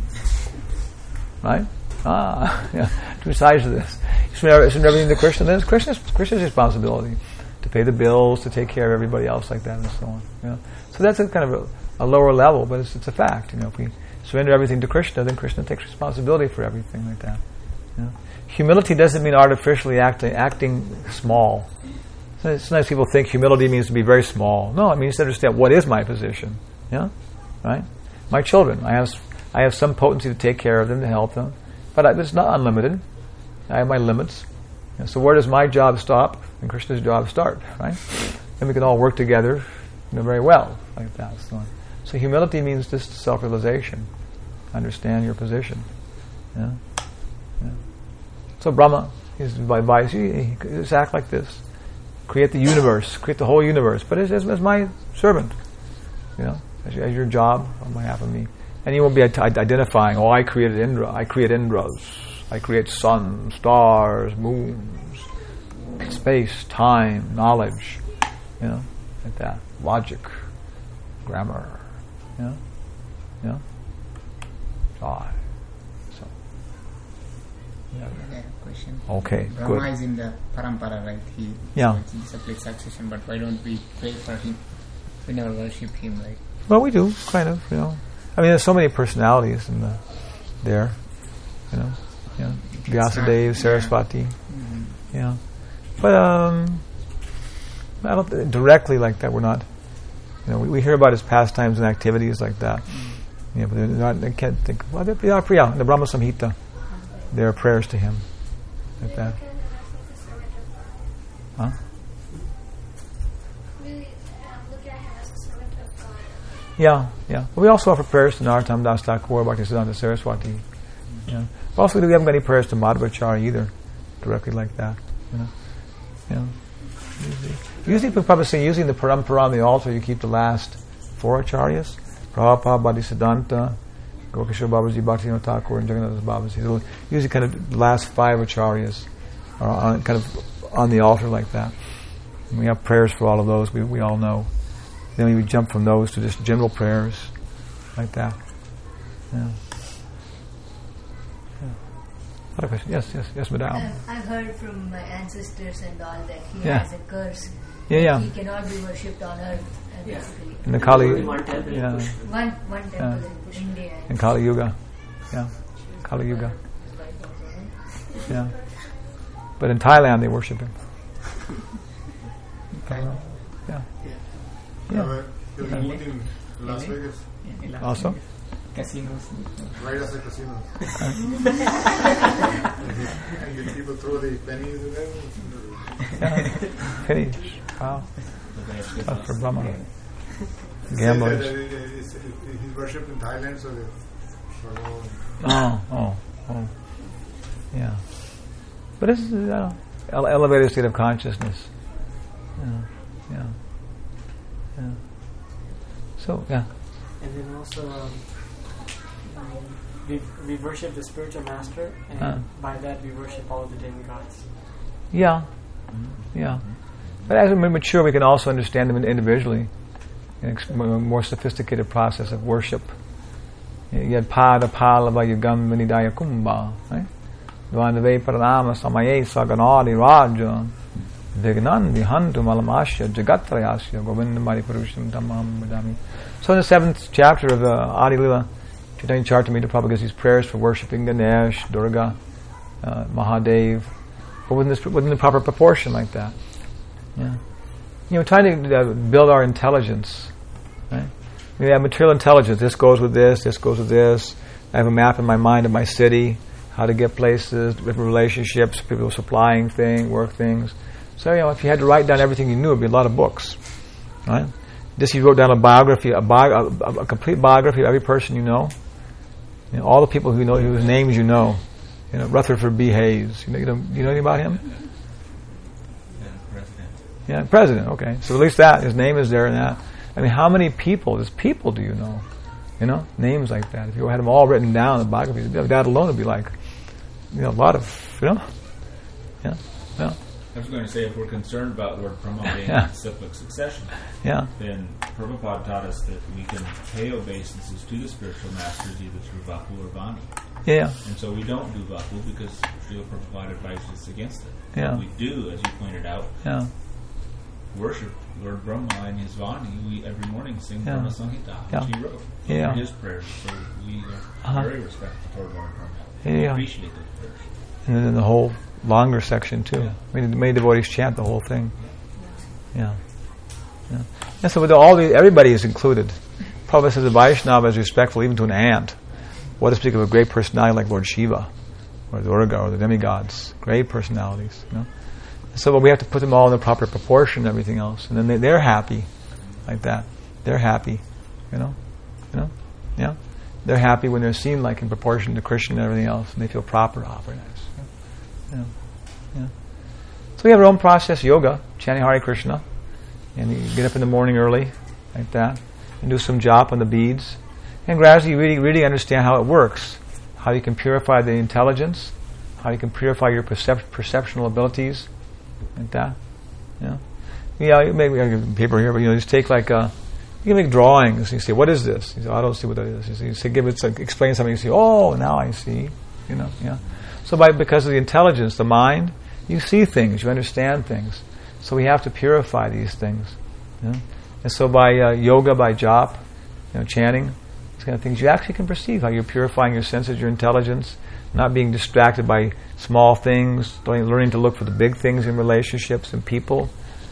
Right? Ah, yeah. Two sides of this. Isn't everything to Krishna? Then it's Krishna's, Krishna's responsibility to pay the bills, to take care of everybody else like that, and so on. You know? So that's a kind of a, a lower level, but it's, it's a fact. You know, if we surrender everything to Krishna, then Krishna takes responsibility for everything like that. You know? Humility doesn't mean artificially acting, acting small. Sometimes people think humility means to be very small. No, it means to understand what is my position. Yeah, right. My children, I have, I have some potency to take care of them, to help them, but I, it's not unlimited. I have my limits. And so where does my job stop and Krishna's job start, right? Then we can all work together, you know, very well, like that. So, so humility means just self-realization. Understand your position. Yeah? Yeah. So Brahma, his advice, you just act like this. Create the universe, create the whole universe, but as, as, as my servant, you know, as, as your job on behalf of me. And you won't be identifying, oh, I created Indra, I create Indras. I create suns, stars, moons, space, time, knowledge, you know, like that. Logic, grammar, you know, you know. Joy. So, yeah. question. Okay, Brahma good. is in the parampara, right? He Yeah. it's in separate succession, but why don't we pray for him? We never worship him, right? Well, we do, kind of, you know. I mean, there's so many personalities in the there, you know. Yeah, Vyasadeva, Saraswati, Mm-hmm. yeah. But um, I don't th- directly like that. We're not, you know. We, we hear about his pastimes and activities like that. Mm-hmm. Yeah, but they're not. They can't think. Well, they're, they are Priya in the Brahma Samhita. There are prayers to him, like that. Huh? Yeah, yeah. But we also offer prayers to Narottam Das Thakur, Bhaktisiddhanta Saraswati. Yeah. Also, we haven't got any prayers to Madhvacharya either, directly like that. You know. Yeah. Usually, usually people probably say using the parampara on the altar, you keep the last four acharyas: Prabhupada, Bhaktisiddhanta, Gokishore Babaji, Bhaktivinoda Thakur, and Jagannatha Babaji. So usually, kind of the last five acharyas are on, kind of on the altar like that. And we have prayers for all of those. We we all know. Then we jump from those to just general prayers, like that. Yeah. Yeah. Other question? Yes, yes, yes, Madam. Uh, I've heard from my ancestors and all that he Yeah. has a curse. Yeah, yeah. He cannot be worshipped on earth, uh, Yeah. basically. In the Kali, Only one temple in yeah, Pushkar. One, one temple Yeah. in India. in Kali Yuga, yeah, Kali Yuga, yeah. But in Thailand, they worship him. Thailand. Yeah. Yeah. Yeah. He was moved in Las Vegas, Yeah, in Las Also? Vegas. Casinos. right as a casino. And the people throw the pennies in there. Yeah. Pennies. Wow. That's for Brahma. Says that, Gamblers. uh, he's, he's worshipped in Thailand, so they follow. Oh, oh, oh. Yeah. But this is an uh, ele- elevated state of consciousness. Yeah. Yeah. Yeah. So, yeah. And then also, um, um, we, we worship the spiritual master, and Uh. by that we worship all the demigods. Yeah. Yeah. But as we mature, we can also understand them individually. An ex- more more sophisticated process of worship. Yad pada palava yugam vinidaya kumbha. Right? Dvandave paranama samaye saganadi raja. Vignan vihantu malamasya jagatrayasya govindamari purusham dhammam vadami. So in the seventh chapter of the Adi Lila, Chaitanya Charitamrita Prabhupada gives these prayers for worshipping Ganesh, Durga, uh, Mahadev, but within, this, within the proper proportion like that. Yeah. You know, trying to uh, build our intelligence. Right? We have material intelligence. This goes with this, this goes with this. I have a map in my mind of my city, how to get places, different relationships, people supplying things, work things. So, you know, if you had to write down everything you knew, it would be a lot of books. Right? This, you wrote down a biography, a, bi- a, a complete biography of every person you know. You know, all the people who you know, whose names you know. You know, Rutherford B. Hayes. You know, you know, you know anything about him? Yeah, president. Yeah, president. Okay, so at least that his name is there in that. I mean, how many people? Just people do you know? You know, names like that. If you had them all written down in biographies, that alone would be like, you know, a lot of, you know, yeah, yeah, I was going to say, if we're concerned about Lord Brahma being Yeah. in cyclic succession, yeah, then Prabhupada taught us that we can pay obeisances to the spiritual masters either through Vapu or Vani. yeah, And so we don't do Vapu because Srila Prabhupada advises us against it. Yeah. We do, as you pointed out, yeah, worship Lord Brahma and his Vani. We every morning sing Yeah. Brahma Samhita, Yeah. which he wrote. Yeah. For his prayers. So we are Uh-huh. very respectful toward Lord Brahma. We Yeah. appreciate those prayers. and then the whole longer section too. Yeah. I mean, many devotees chant the whole thing. Yeah, yeah. And so with all the, everybody is included. Prabhupada says a Vaishnava is respectful even to an ant. What to speak of a great personality like Lord Shiva, or Durga, or the demigods. Great personalities, you know. So we have to put them all in the proper proportion and everything else, and then they, they're happy, like that. They're happy, you know, you know, yeah. They're happy when they're seen like in proportion to Krishna and everything else, and they feel proper. Oh, very nice. Yeah, yeah. So we have our own process, yoga, chanting Hare Krishna, and you get up in the morning early, like that, and do some jop on the beads, and gradually you really, really understand how it works, how you can purify the intelligence, how you can purify your percep- perceptual abilities, like that. Yeah, yeah. You make I have paper here, but you know, just take like a. You can make drawings. You say, "What is this?" You say, "I don't see what that is." You say, you say "Give it." Some, explain something. You say, "Oh, now I see." You know, yeah. So by because of the intelligence, the mind, you see things, you understand things. So we have to purify these things. You know? And so by uh, yoga, by jop, you know, chanting, these kind of things, you actually can perceive how you're purifying your senses, your intelligence, not being distracted by small things, learning to look for the big things in relationships and people.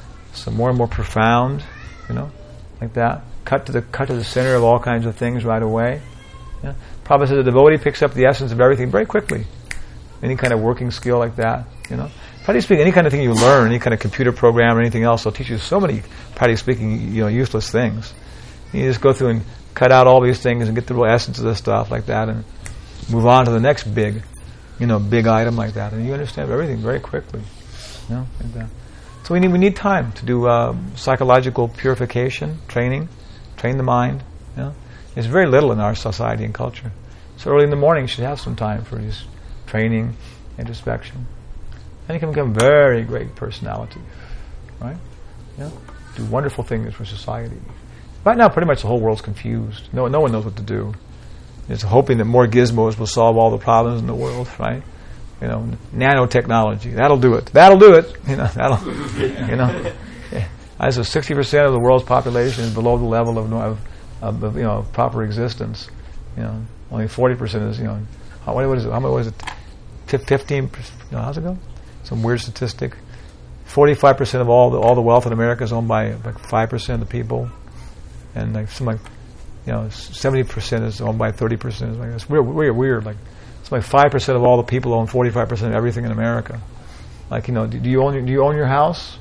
So more and more profound, you know, like that. Cut to the cut to the center of all kinds of things right away. Yeah. Prabhupada says the devotee picks up the essence of everything very quickly. Any kind of working skill like that, you know. Practically speaking, any kind of thing you learn, any kind of computer program or anything else, will teach you so many, practically speaking, you know, useless things. You just go through and cut out all these things and get the real essence of this stuff like that, and move on to the next big, you know, big item like that, and you understand everything very quickly, you know, like that. So we need we need time to do uh, psychological purification training, train the mind. You know, there's very little in our society and culture. So early in the morning, you should have some time for this training, introspection, and you can become a very great personality, right? Yeah, do wonderful things for society. Right now, pretty much the whole world's confused. No, no one knows what to do. It's hoping that more gizmos will solve all the problems in the world, right? You know, nanotechnology, that'll do it. That'll do it. You know, that'll. You know, yeah. I said sixty percent of the world's population is below the level of, of, of you know proper existence. You know, only forty percent is you know. How, what is it? How much was it? Fifteen. No, how's it go? Some weird statistic. Forty-five percent of all the all the wealth in America is owned by like five percent of the people, and like some like you know seventy percent is owned by thirty percent. It's like it's weird, weird, weird. Like it's like five percent of all the people own forty-five percent of everything in America. Like you know, do, do you own your, do you own your house?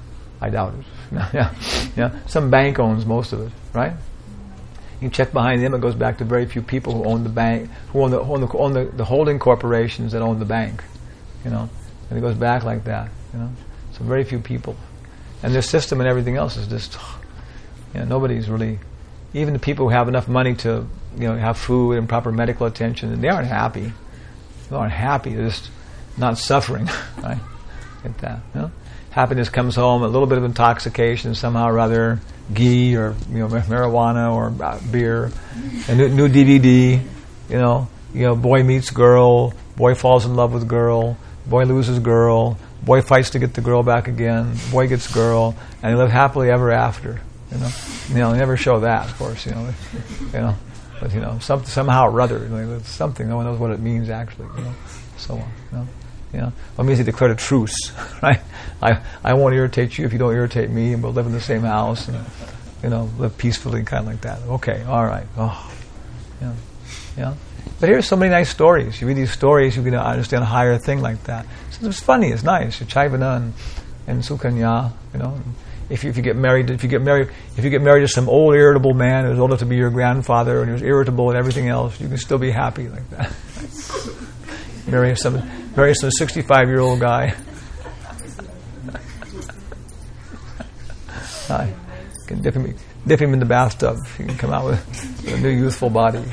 I doubt it. yeah, yeah. Some bank owns most of it, right? You check behind them; it goes back to very few people who own the bank, who own the own the, own the, the holding corporations that own the bank. You know, and it goes back like that. You know, so very few people, and their system and everything else is just. You know, nobody's really, even the people who have enough money to, you know, have food and proper medical attention, they aren't happy. They aren't happy. They're just not suffering, right? Get that. You know? Happiness comes home, a little bit of intoxication somehow or other, ghee or you know marijuana or uh, beer, a new, new D V D. You know, you know, boy meets girl, boy falls in love with girl, boy loses girl, boy fights to get the girl back again, boy gets girl, and they live happily ever after. You know, you know, they never show that, of course. You know, you know, but you know, some, somehow or other, like, it's something. No one knows what it means actually. You know, so on. You know, you know, well, it means they declared a truce, right? I I won't irritate you if you don't irritate me, and we'll live in the same house, and you know, live peacefully, kind of like that. Okay, all right. Oh, yeah, yeah. But here's so many nice stories. You read these stories, you can understand a higher thing like that. So it's funny. It's nice. Chaivana and, and Sukanya, you know. If you, if you get married, if you get married, if you get married to some old irritable man who's old enough to be your grandfather and who's irritable and everything else, you can still be happy like that. marry some, marry some sixty-five-year-old guy. I can dip him, dip him in the bathtub. He can come out with a new youthful body.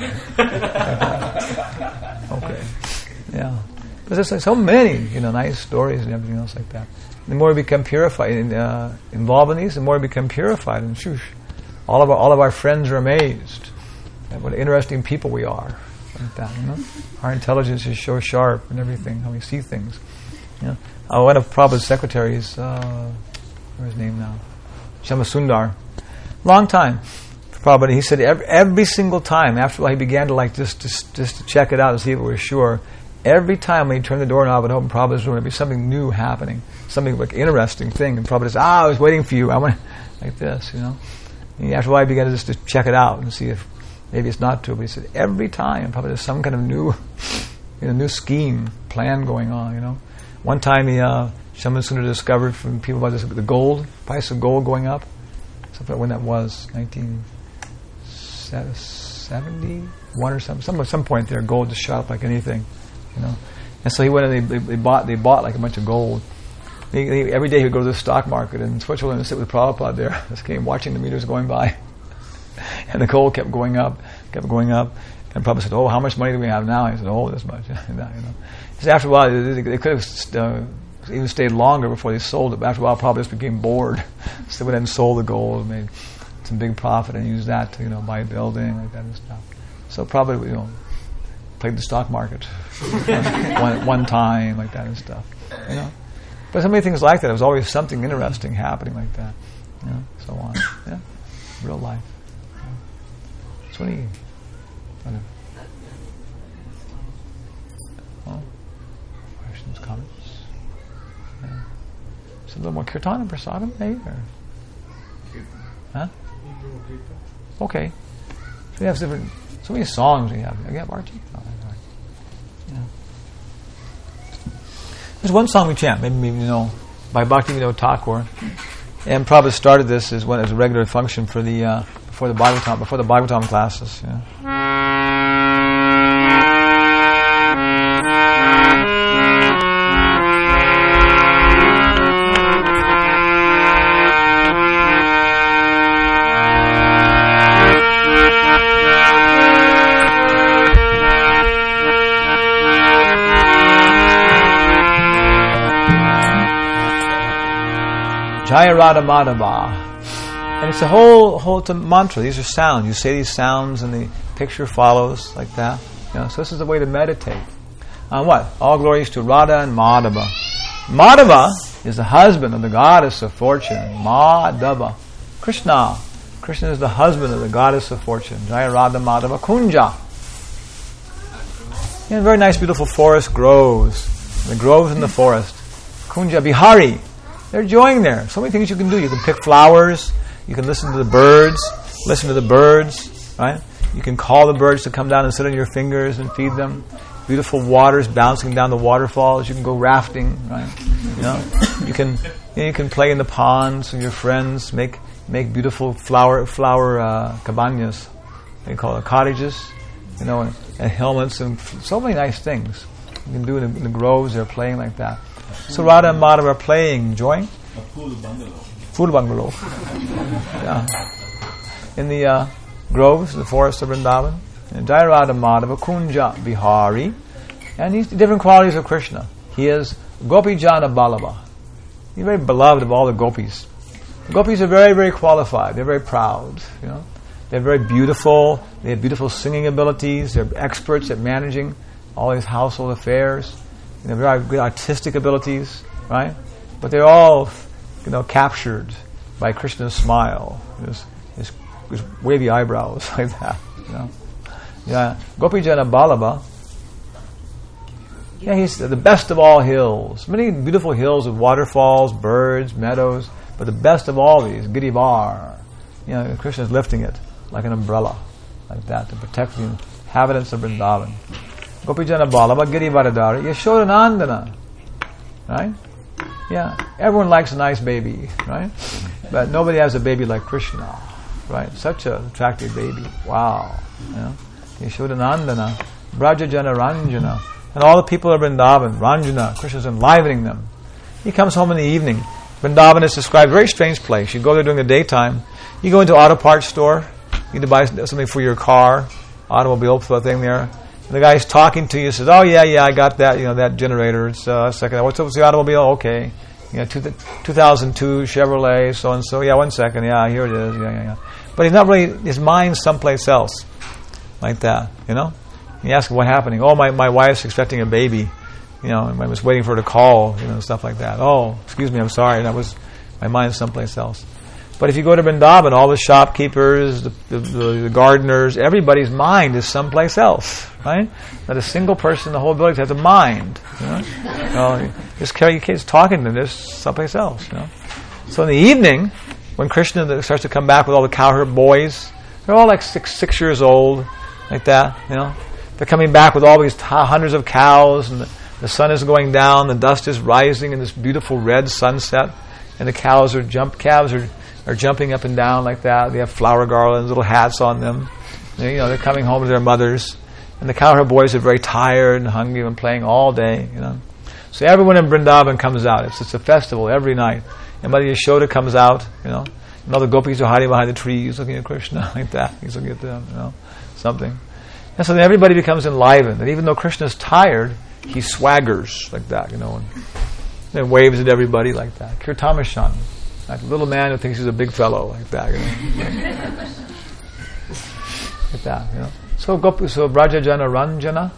Okay, yeah. But there's like so many, you know, nice stories and everything else like that. The more we become purified, in, uh, involved in these, the more we become purified. And shoosh, all of our, all of our friends are amazed at what interesting people we are. Like that, you know? Our intelligence is so sharp and everything, how we see things. You know? uh, one of Prabhupada's secretaries, uh, what's his name now? Shyamasundar. Long time. Prabhupada, he said every, every single time, after a while he began to like just, just, just to check it out and see if it was sure. Every time when he turned the doorknob and opened Prabhupada's room, there'd be something new happening, something like interesting thing. And Prabhupada said, "Ah, I was waiting for you. I went like this, you know." And after a while, he began to just to check it out and see if maybe it's not true. But he said every time Prabhupada has some kind of new, you know, new scheme, plan going on. You know, one time he, uh, Shyamasundar discovered from people about this, the gold price of gold going up. Something when that was nineteen seventy-one or something. Some some point there, gold just shot up like anything. You know, and so he went and they, they bought they bought like a bunch of gold. He, he, every day he would go to the stock market in Switzerland and sit with Prabhupada there. Just came watching the meters going by, and the gold kept going up, kept going up. And Prabhupada said, "Oh, how much money do we have now?" He said, "Oh, this much." You know, he said after a while they, they could have uh, even stayed longer before they sold it. But after a while, Prabhupada just became bored, so they went and sold the gold, made some big profit, and used that to you know buy a building like that and stuff. So Prabhupada, you know. played the stock market one, one time, like that and stuff. You know, but so many things like that. There was always something interesting happening like that. You know, so on. Yeah, real life. Yeah. So many. Oh, questions, comments. Yeah. So a little more kirtan and prasadam, maybe, or huh? Okay. So we have different. So many songs we have. You have Archie? Oh, right. Yeah. There's one song we chant, maybe, maybe you know, by Bhaktivinoda Thakur. And Prabhupada started this as one as a regular function for the uh, before the Bhagavatam before the Bhagavatam classes. Yeah. Jaya Radha Madhava. And it's a whole whole it's a mantra. These are sounds. You say these sounds and the picture follows like that. You know, so this is the way to meditate. On what? All glories to Radha and Madhava. Madhava is the husband of the goddess of fortune. Madhava. Krishna. Krishna is the husband of the goddess of fortune. Jaya Radha Madhava Kunja. And very nice, beautiful forest groves. The groves in the forest. Kunja Bihari. They're enjoying there. So many things you can do. You can pick flowers. You can listen to the birds. Listen to the birds, right? You can call the birds to come down and sit on your fingers and feed them. Beautiful waters bouncing down the waterfalls. You can go rafting, right? You know, you can you, know, you can play in the ponds with your friends. Make make beautiful flower flower uh, cabanas. They call it cottages. You know, and, and helmets and f- so many nice things you can do in the, in the groves. They're playing like that. So Radha and Madhava are playing, enjoying. A pool bungalow. Pool bungalow. Yeah. In the uh, groves, the forests of Vrindavan. And Jaya Radha Madhava Kunja Bihari. And these different qualities of Krishna. He is Gopi Jana Balava. He's very beloved of all the gopis. The gopis are very, very qualified. They're very proud. You know, they're very beautiful. They have beautiful singing abilities. They're experts at managing all these household affairs. You know, very good artistic abilities, right? But they're all, you know, captured by Krishna's smile, his, his, his wavy eyebrows, like that. You know, yeah. Gopi Jana Balava. Yeah, he's the best of all hills. Many beautiful hills with waterfalls, birds, meadows, but the best of all these, Girivar. You know, Krishna's lifting it like an umbrella, like that, to protect the inhabitants of Vrindavan. Gopi Jana Balava, Girivaradhari, Yashodanandana. Right? Yeah. Everyone likes a nice baby, right? But nobody has a baby like Krishna. Right? Such an attractive baby. Wow. You know? Yashodanandana, Braja Jana Ranjana. And all the people of Vrindavan, Ranjana, Krishna's enlivening them. He comes home in the evening. Vrindavan is described a very strange place. You go there during the daytime. You go into an auto parts store. You need to buy something for your car, automobile thing there. And the guy's talking to you, says, "Oh yeah, yeah, I got that. You know that generator. It's uh, a second. What's, what's the automobile? Okay, you know, two, two thousand two Chevrolet, so and so. Yeah, one second. Yeah, here it is. Yeah, yeah, yeah. But he's not really. His mind's someplace else, like that. You know. You ask him what's happening. Oh, my my wife's expecting a baby. You know, and I was waiting for her to call. You know, stuff like that. Oh, excuse me, I'm sorry. That was my mind's someplace else. But if you go to Vrindavan, all the shopkeepers, the, the, the, the gardeners, everybody's mind is someplace else, right? Not a single person in the whole village has a mind. You know, you know just carry your kids talking to them. There's someplace else. You know. So in the evening, when Krishna starts to come back with all the cowherd boys, they're all like six six years old, like that. You know, they're coming back with all these t- hundreds of cows, and the, the sun is going down, the dust is rising in this beautiful red sunset, and the cows are jump calves are. are jumping up and down like that. They have flower garlands, little hats on them. They, you know, they're coming home to their mothers. And the cowherd boys are very tired and hungry and playing all day, you know. So everyone in Vrindavan comes out. It's, it's a festival every night. And Mother Yashoda comes out, you know. And all the gopis are hiding behind the trees looking at Krishna like that. He's looking at them, you know, something. And so then everybody becomes enlivened. And even though Krishna's tired, he swaggers like that, you know, and then waves at everybody like that. Kirtamashan. Like a little man who thinks he's a big fellow, like that, you know. Like that, you know. So Gopi, so Braja Jana Ranjana,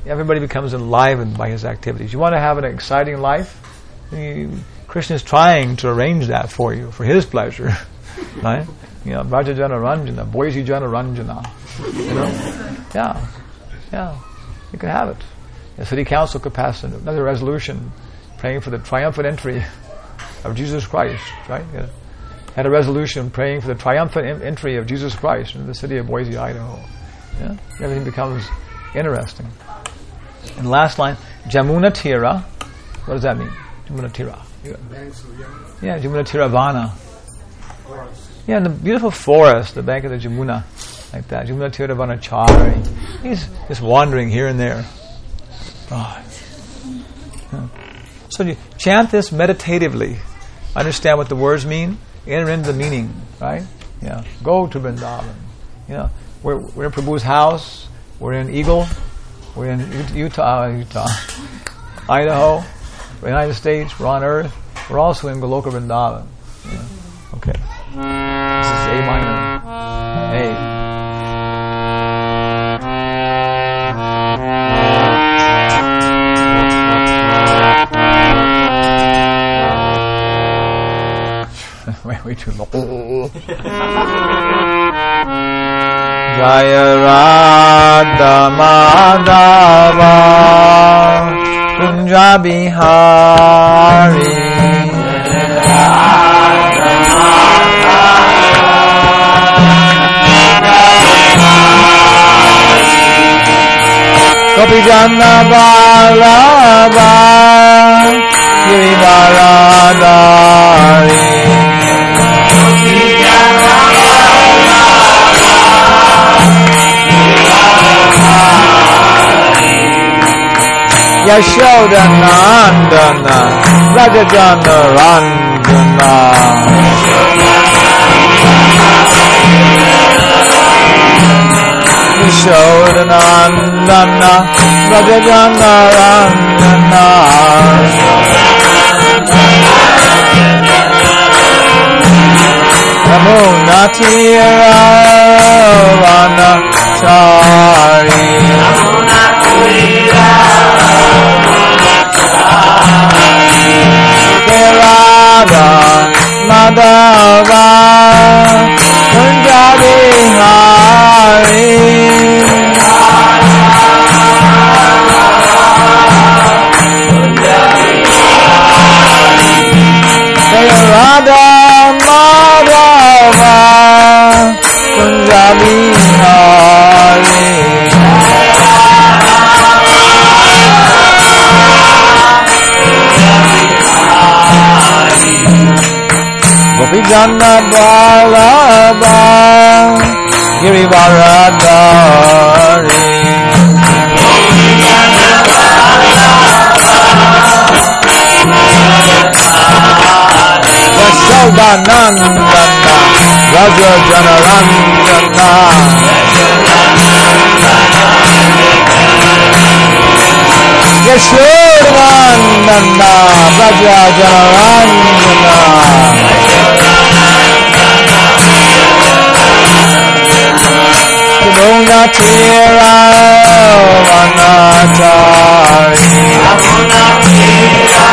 everybody becomes enlivened by his activities. You want to have an exciting life? You, Krishna is trying to arrange that for you, for his pleasure. Right? You know, Brajajana Ranjana, Boise Jana Ranjana. You know? Yeah. Yeah. You can have it. The city council could pass another resolution praying for the triumphant entry of Jesus Christ, right? Yeah. Had a resolution praying for the triumphant em- entry of Jesus Christ into the city of Boise, Idaho. Yeah? Everything becomes interesting. And the last line, Jamuna Tira. What does that mean? Jamuna Tira. Yeah, yeah Jamuna Tiravana. Yeah, in the beautiful forest, the bank of the Jamuna, like that. Jamuna Tiravana Chari. He's just wandering here and there. Oh. Yeah. So you chant this meditatively. Understand what the words mean. Enter into the meaning, right? Yeah. Go to Vrindavan. You know, we're we're in Prabhu's house. We're in Eagle. We're in Utah, Utah, Idaho. We're in the United States. We're on Earth. We're also in Goloka Vrindavan. Yeah. Okay. This is A minor. A. way, way too long. Jaya Radha Madhava Kunja Bihari Gopi Jana Vallabha Girivaradari Yashoda Nandana Rajajana Ranjana Yashoda Nandana Rajajana Ranjana Yamuna Tira Vanachari Yamuna Tira Radha Madhava Kunja Bihari Radha Madhava Kunja Bihari Gopi Jana Vallabha Girivaradari Yashoda Nandana Raja Jana Ranjana Yashoda Nandana Raja Jana Ranjana Yamuna Tira Vanachari Yamuna Tira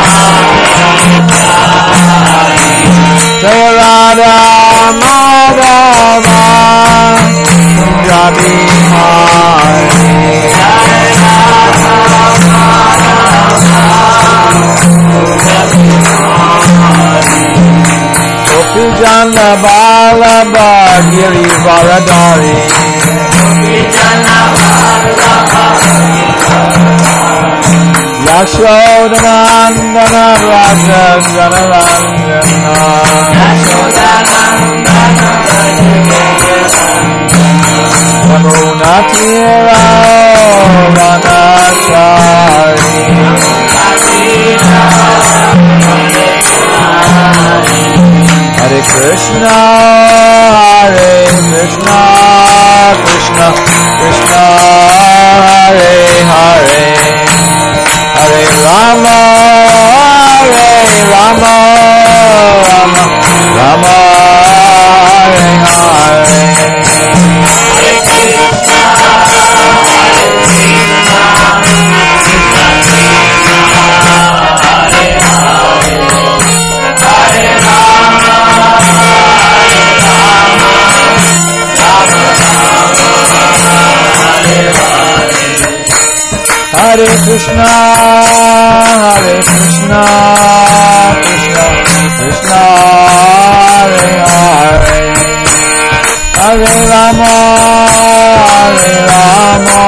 Jaya Radha Madhava Kunja Bihari Gopi Jana Vallabha Girivaradari Yashoda Nandana Raja Jana Ranjana Yashoda Nandana Yamuna Tira Vanachari Hare Krishna Hare Krishna Krishna Krishna Hare Hare Hare Rama Hare Rama Rama Rama Hare Hare Hare Krishna Hare Krishna Hare Krishna, Hare Krishna, Krishna Krishna, Hare Hare, Hare Rama, Hare Rama,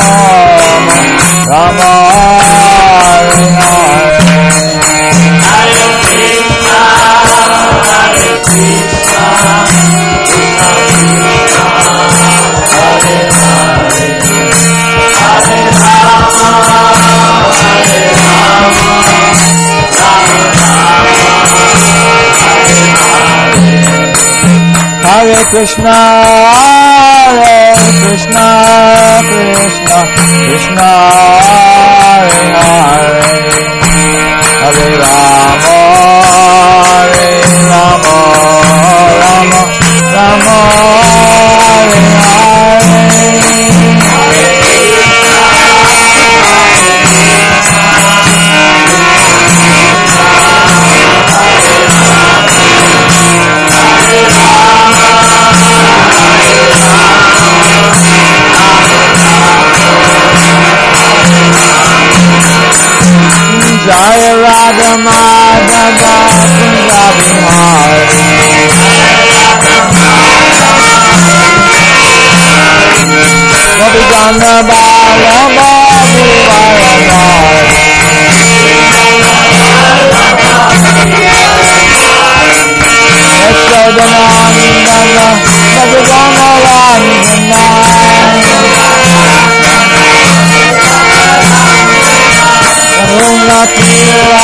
Rama Hare Hare. Hare Krishna, Hare Krishna, Krishna Krishna, Hare Hare, Hare Rama, Hare Rama, Rama Rama, Hare Hare. Hare Krishna, Hare Krishna, Krishna Krishna, Hare Hare, Hare Rama, Hare Rama, Rama Rama, Hare Hare. Jaya Radha Madhava Punjabi Hari, Gopi Ganga Bala Babu Vayalari, Yashodanani Nana Nagavanalani Namuna Tira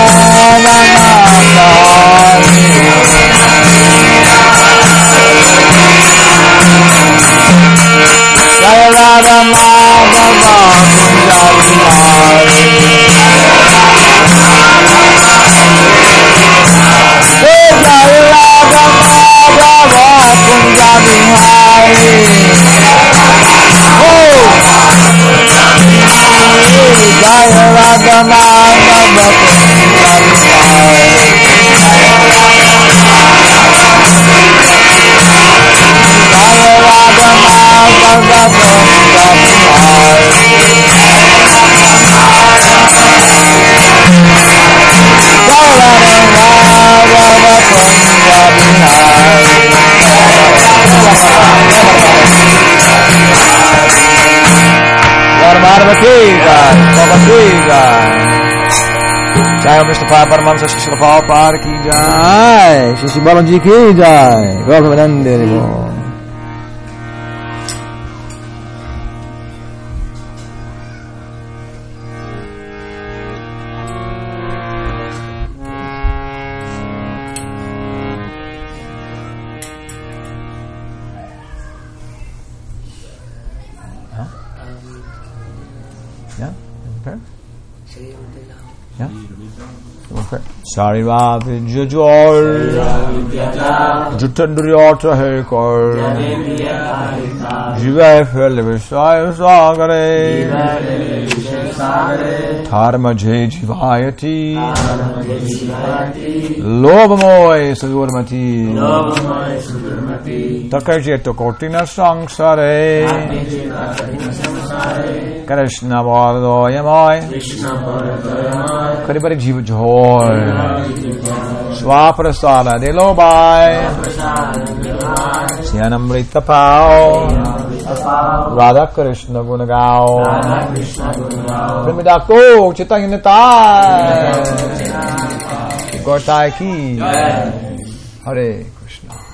Namasari, Jaya Radha Madhava Punjabi Hari, Hey Jaya Radha Madhava Punjabi Hari, Oh Jaya Radha Madhava Punjabi Hari, Jaya Radha Madhava Punjabi Hari, Parvati Jai, Parvati Jai. Jai Mister Paramahansa Srila Prabhupada ki Jai, Shri Balaji ki Jai, Raghavananda Haribo. Sari Vidya Joy, Jutandriyata Hekar, Jiva Fele Vishaya Sagare, Dharma Jai Jivayati, Lobamoy Sudurmati, Takajeto Kortina Sangsare, Krishna Vardoyamai, Karibari Jiva Joy, Swaprasada de Lobai, Sianamrita Pao, Radha Krishna Gunagao, Primidako, Chitang Natai, Gortai Ki, Hare Krishna.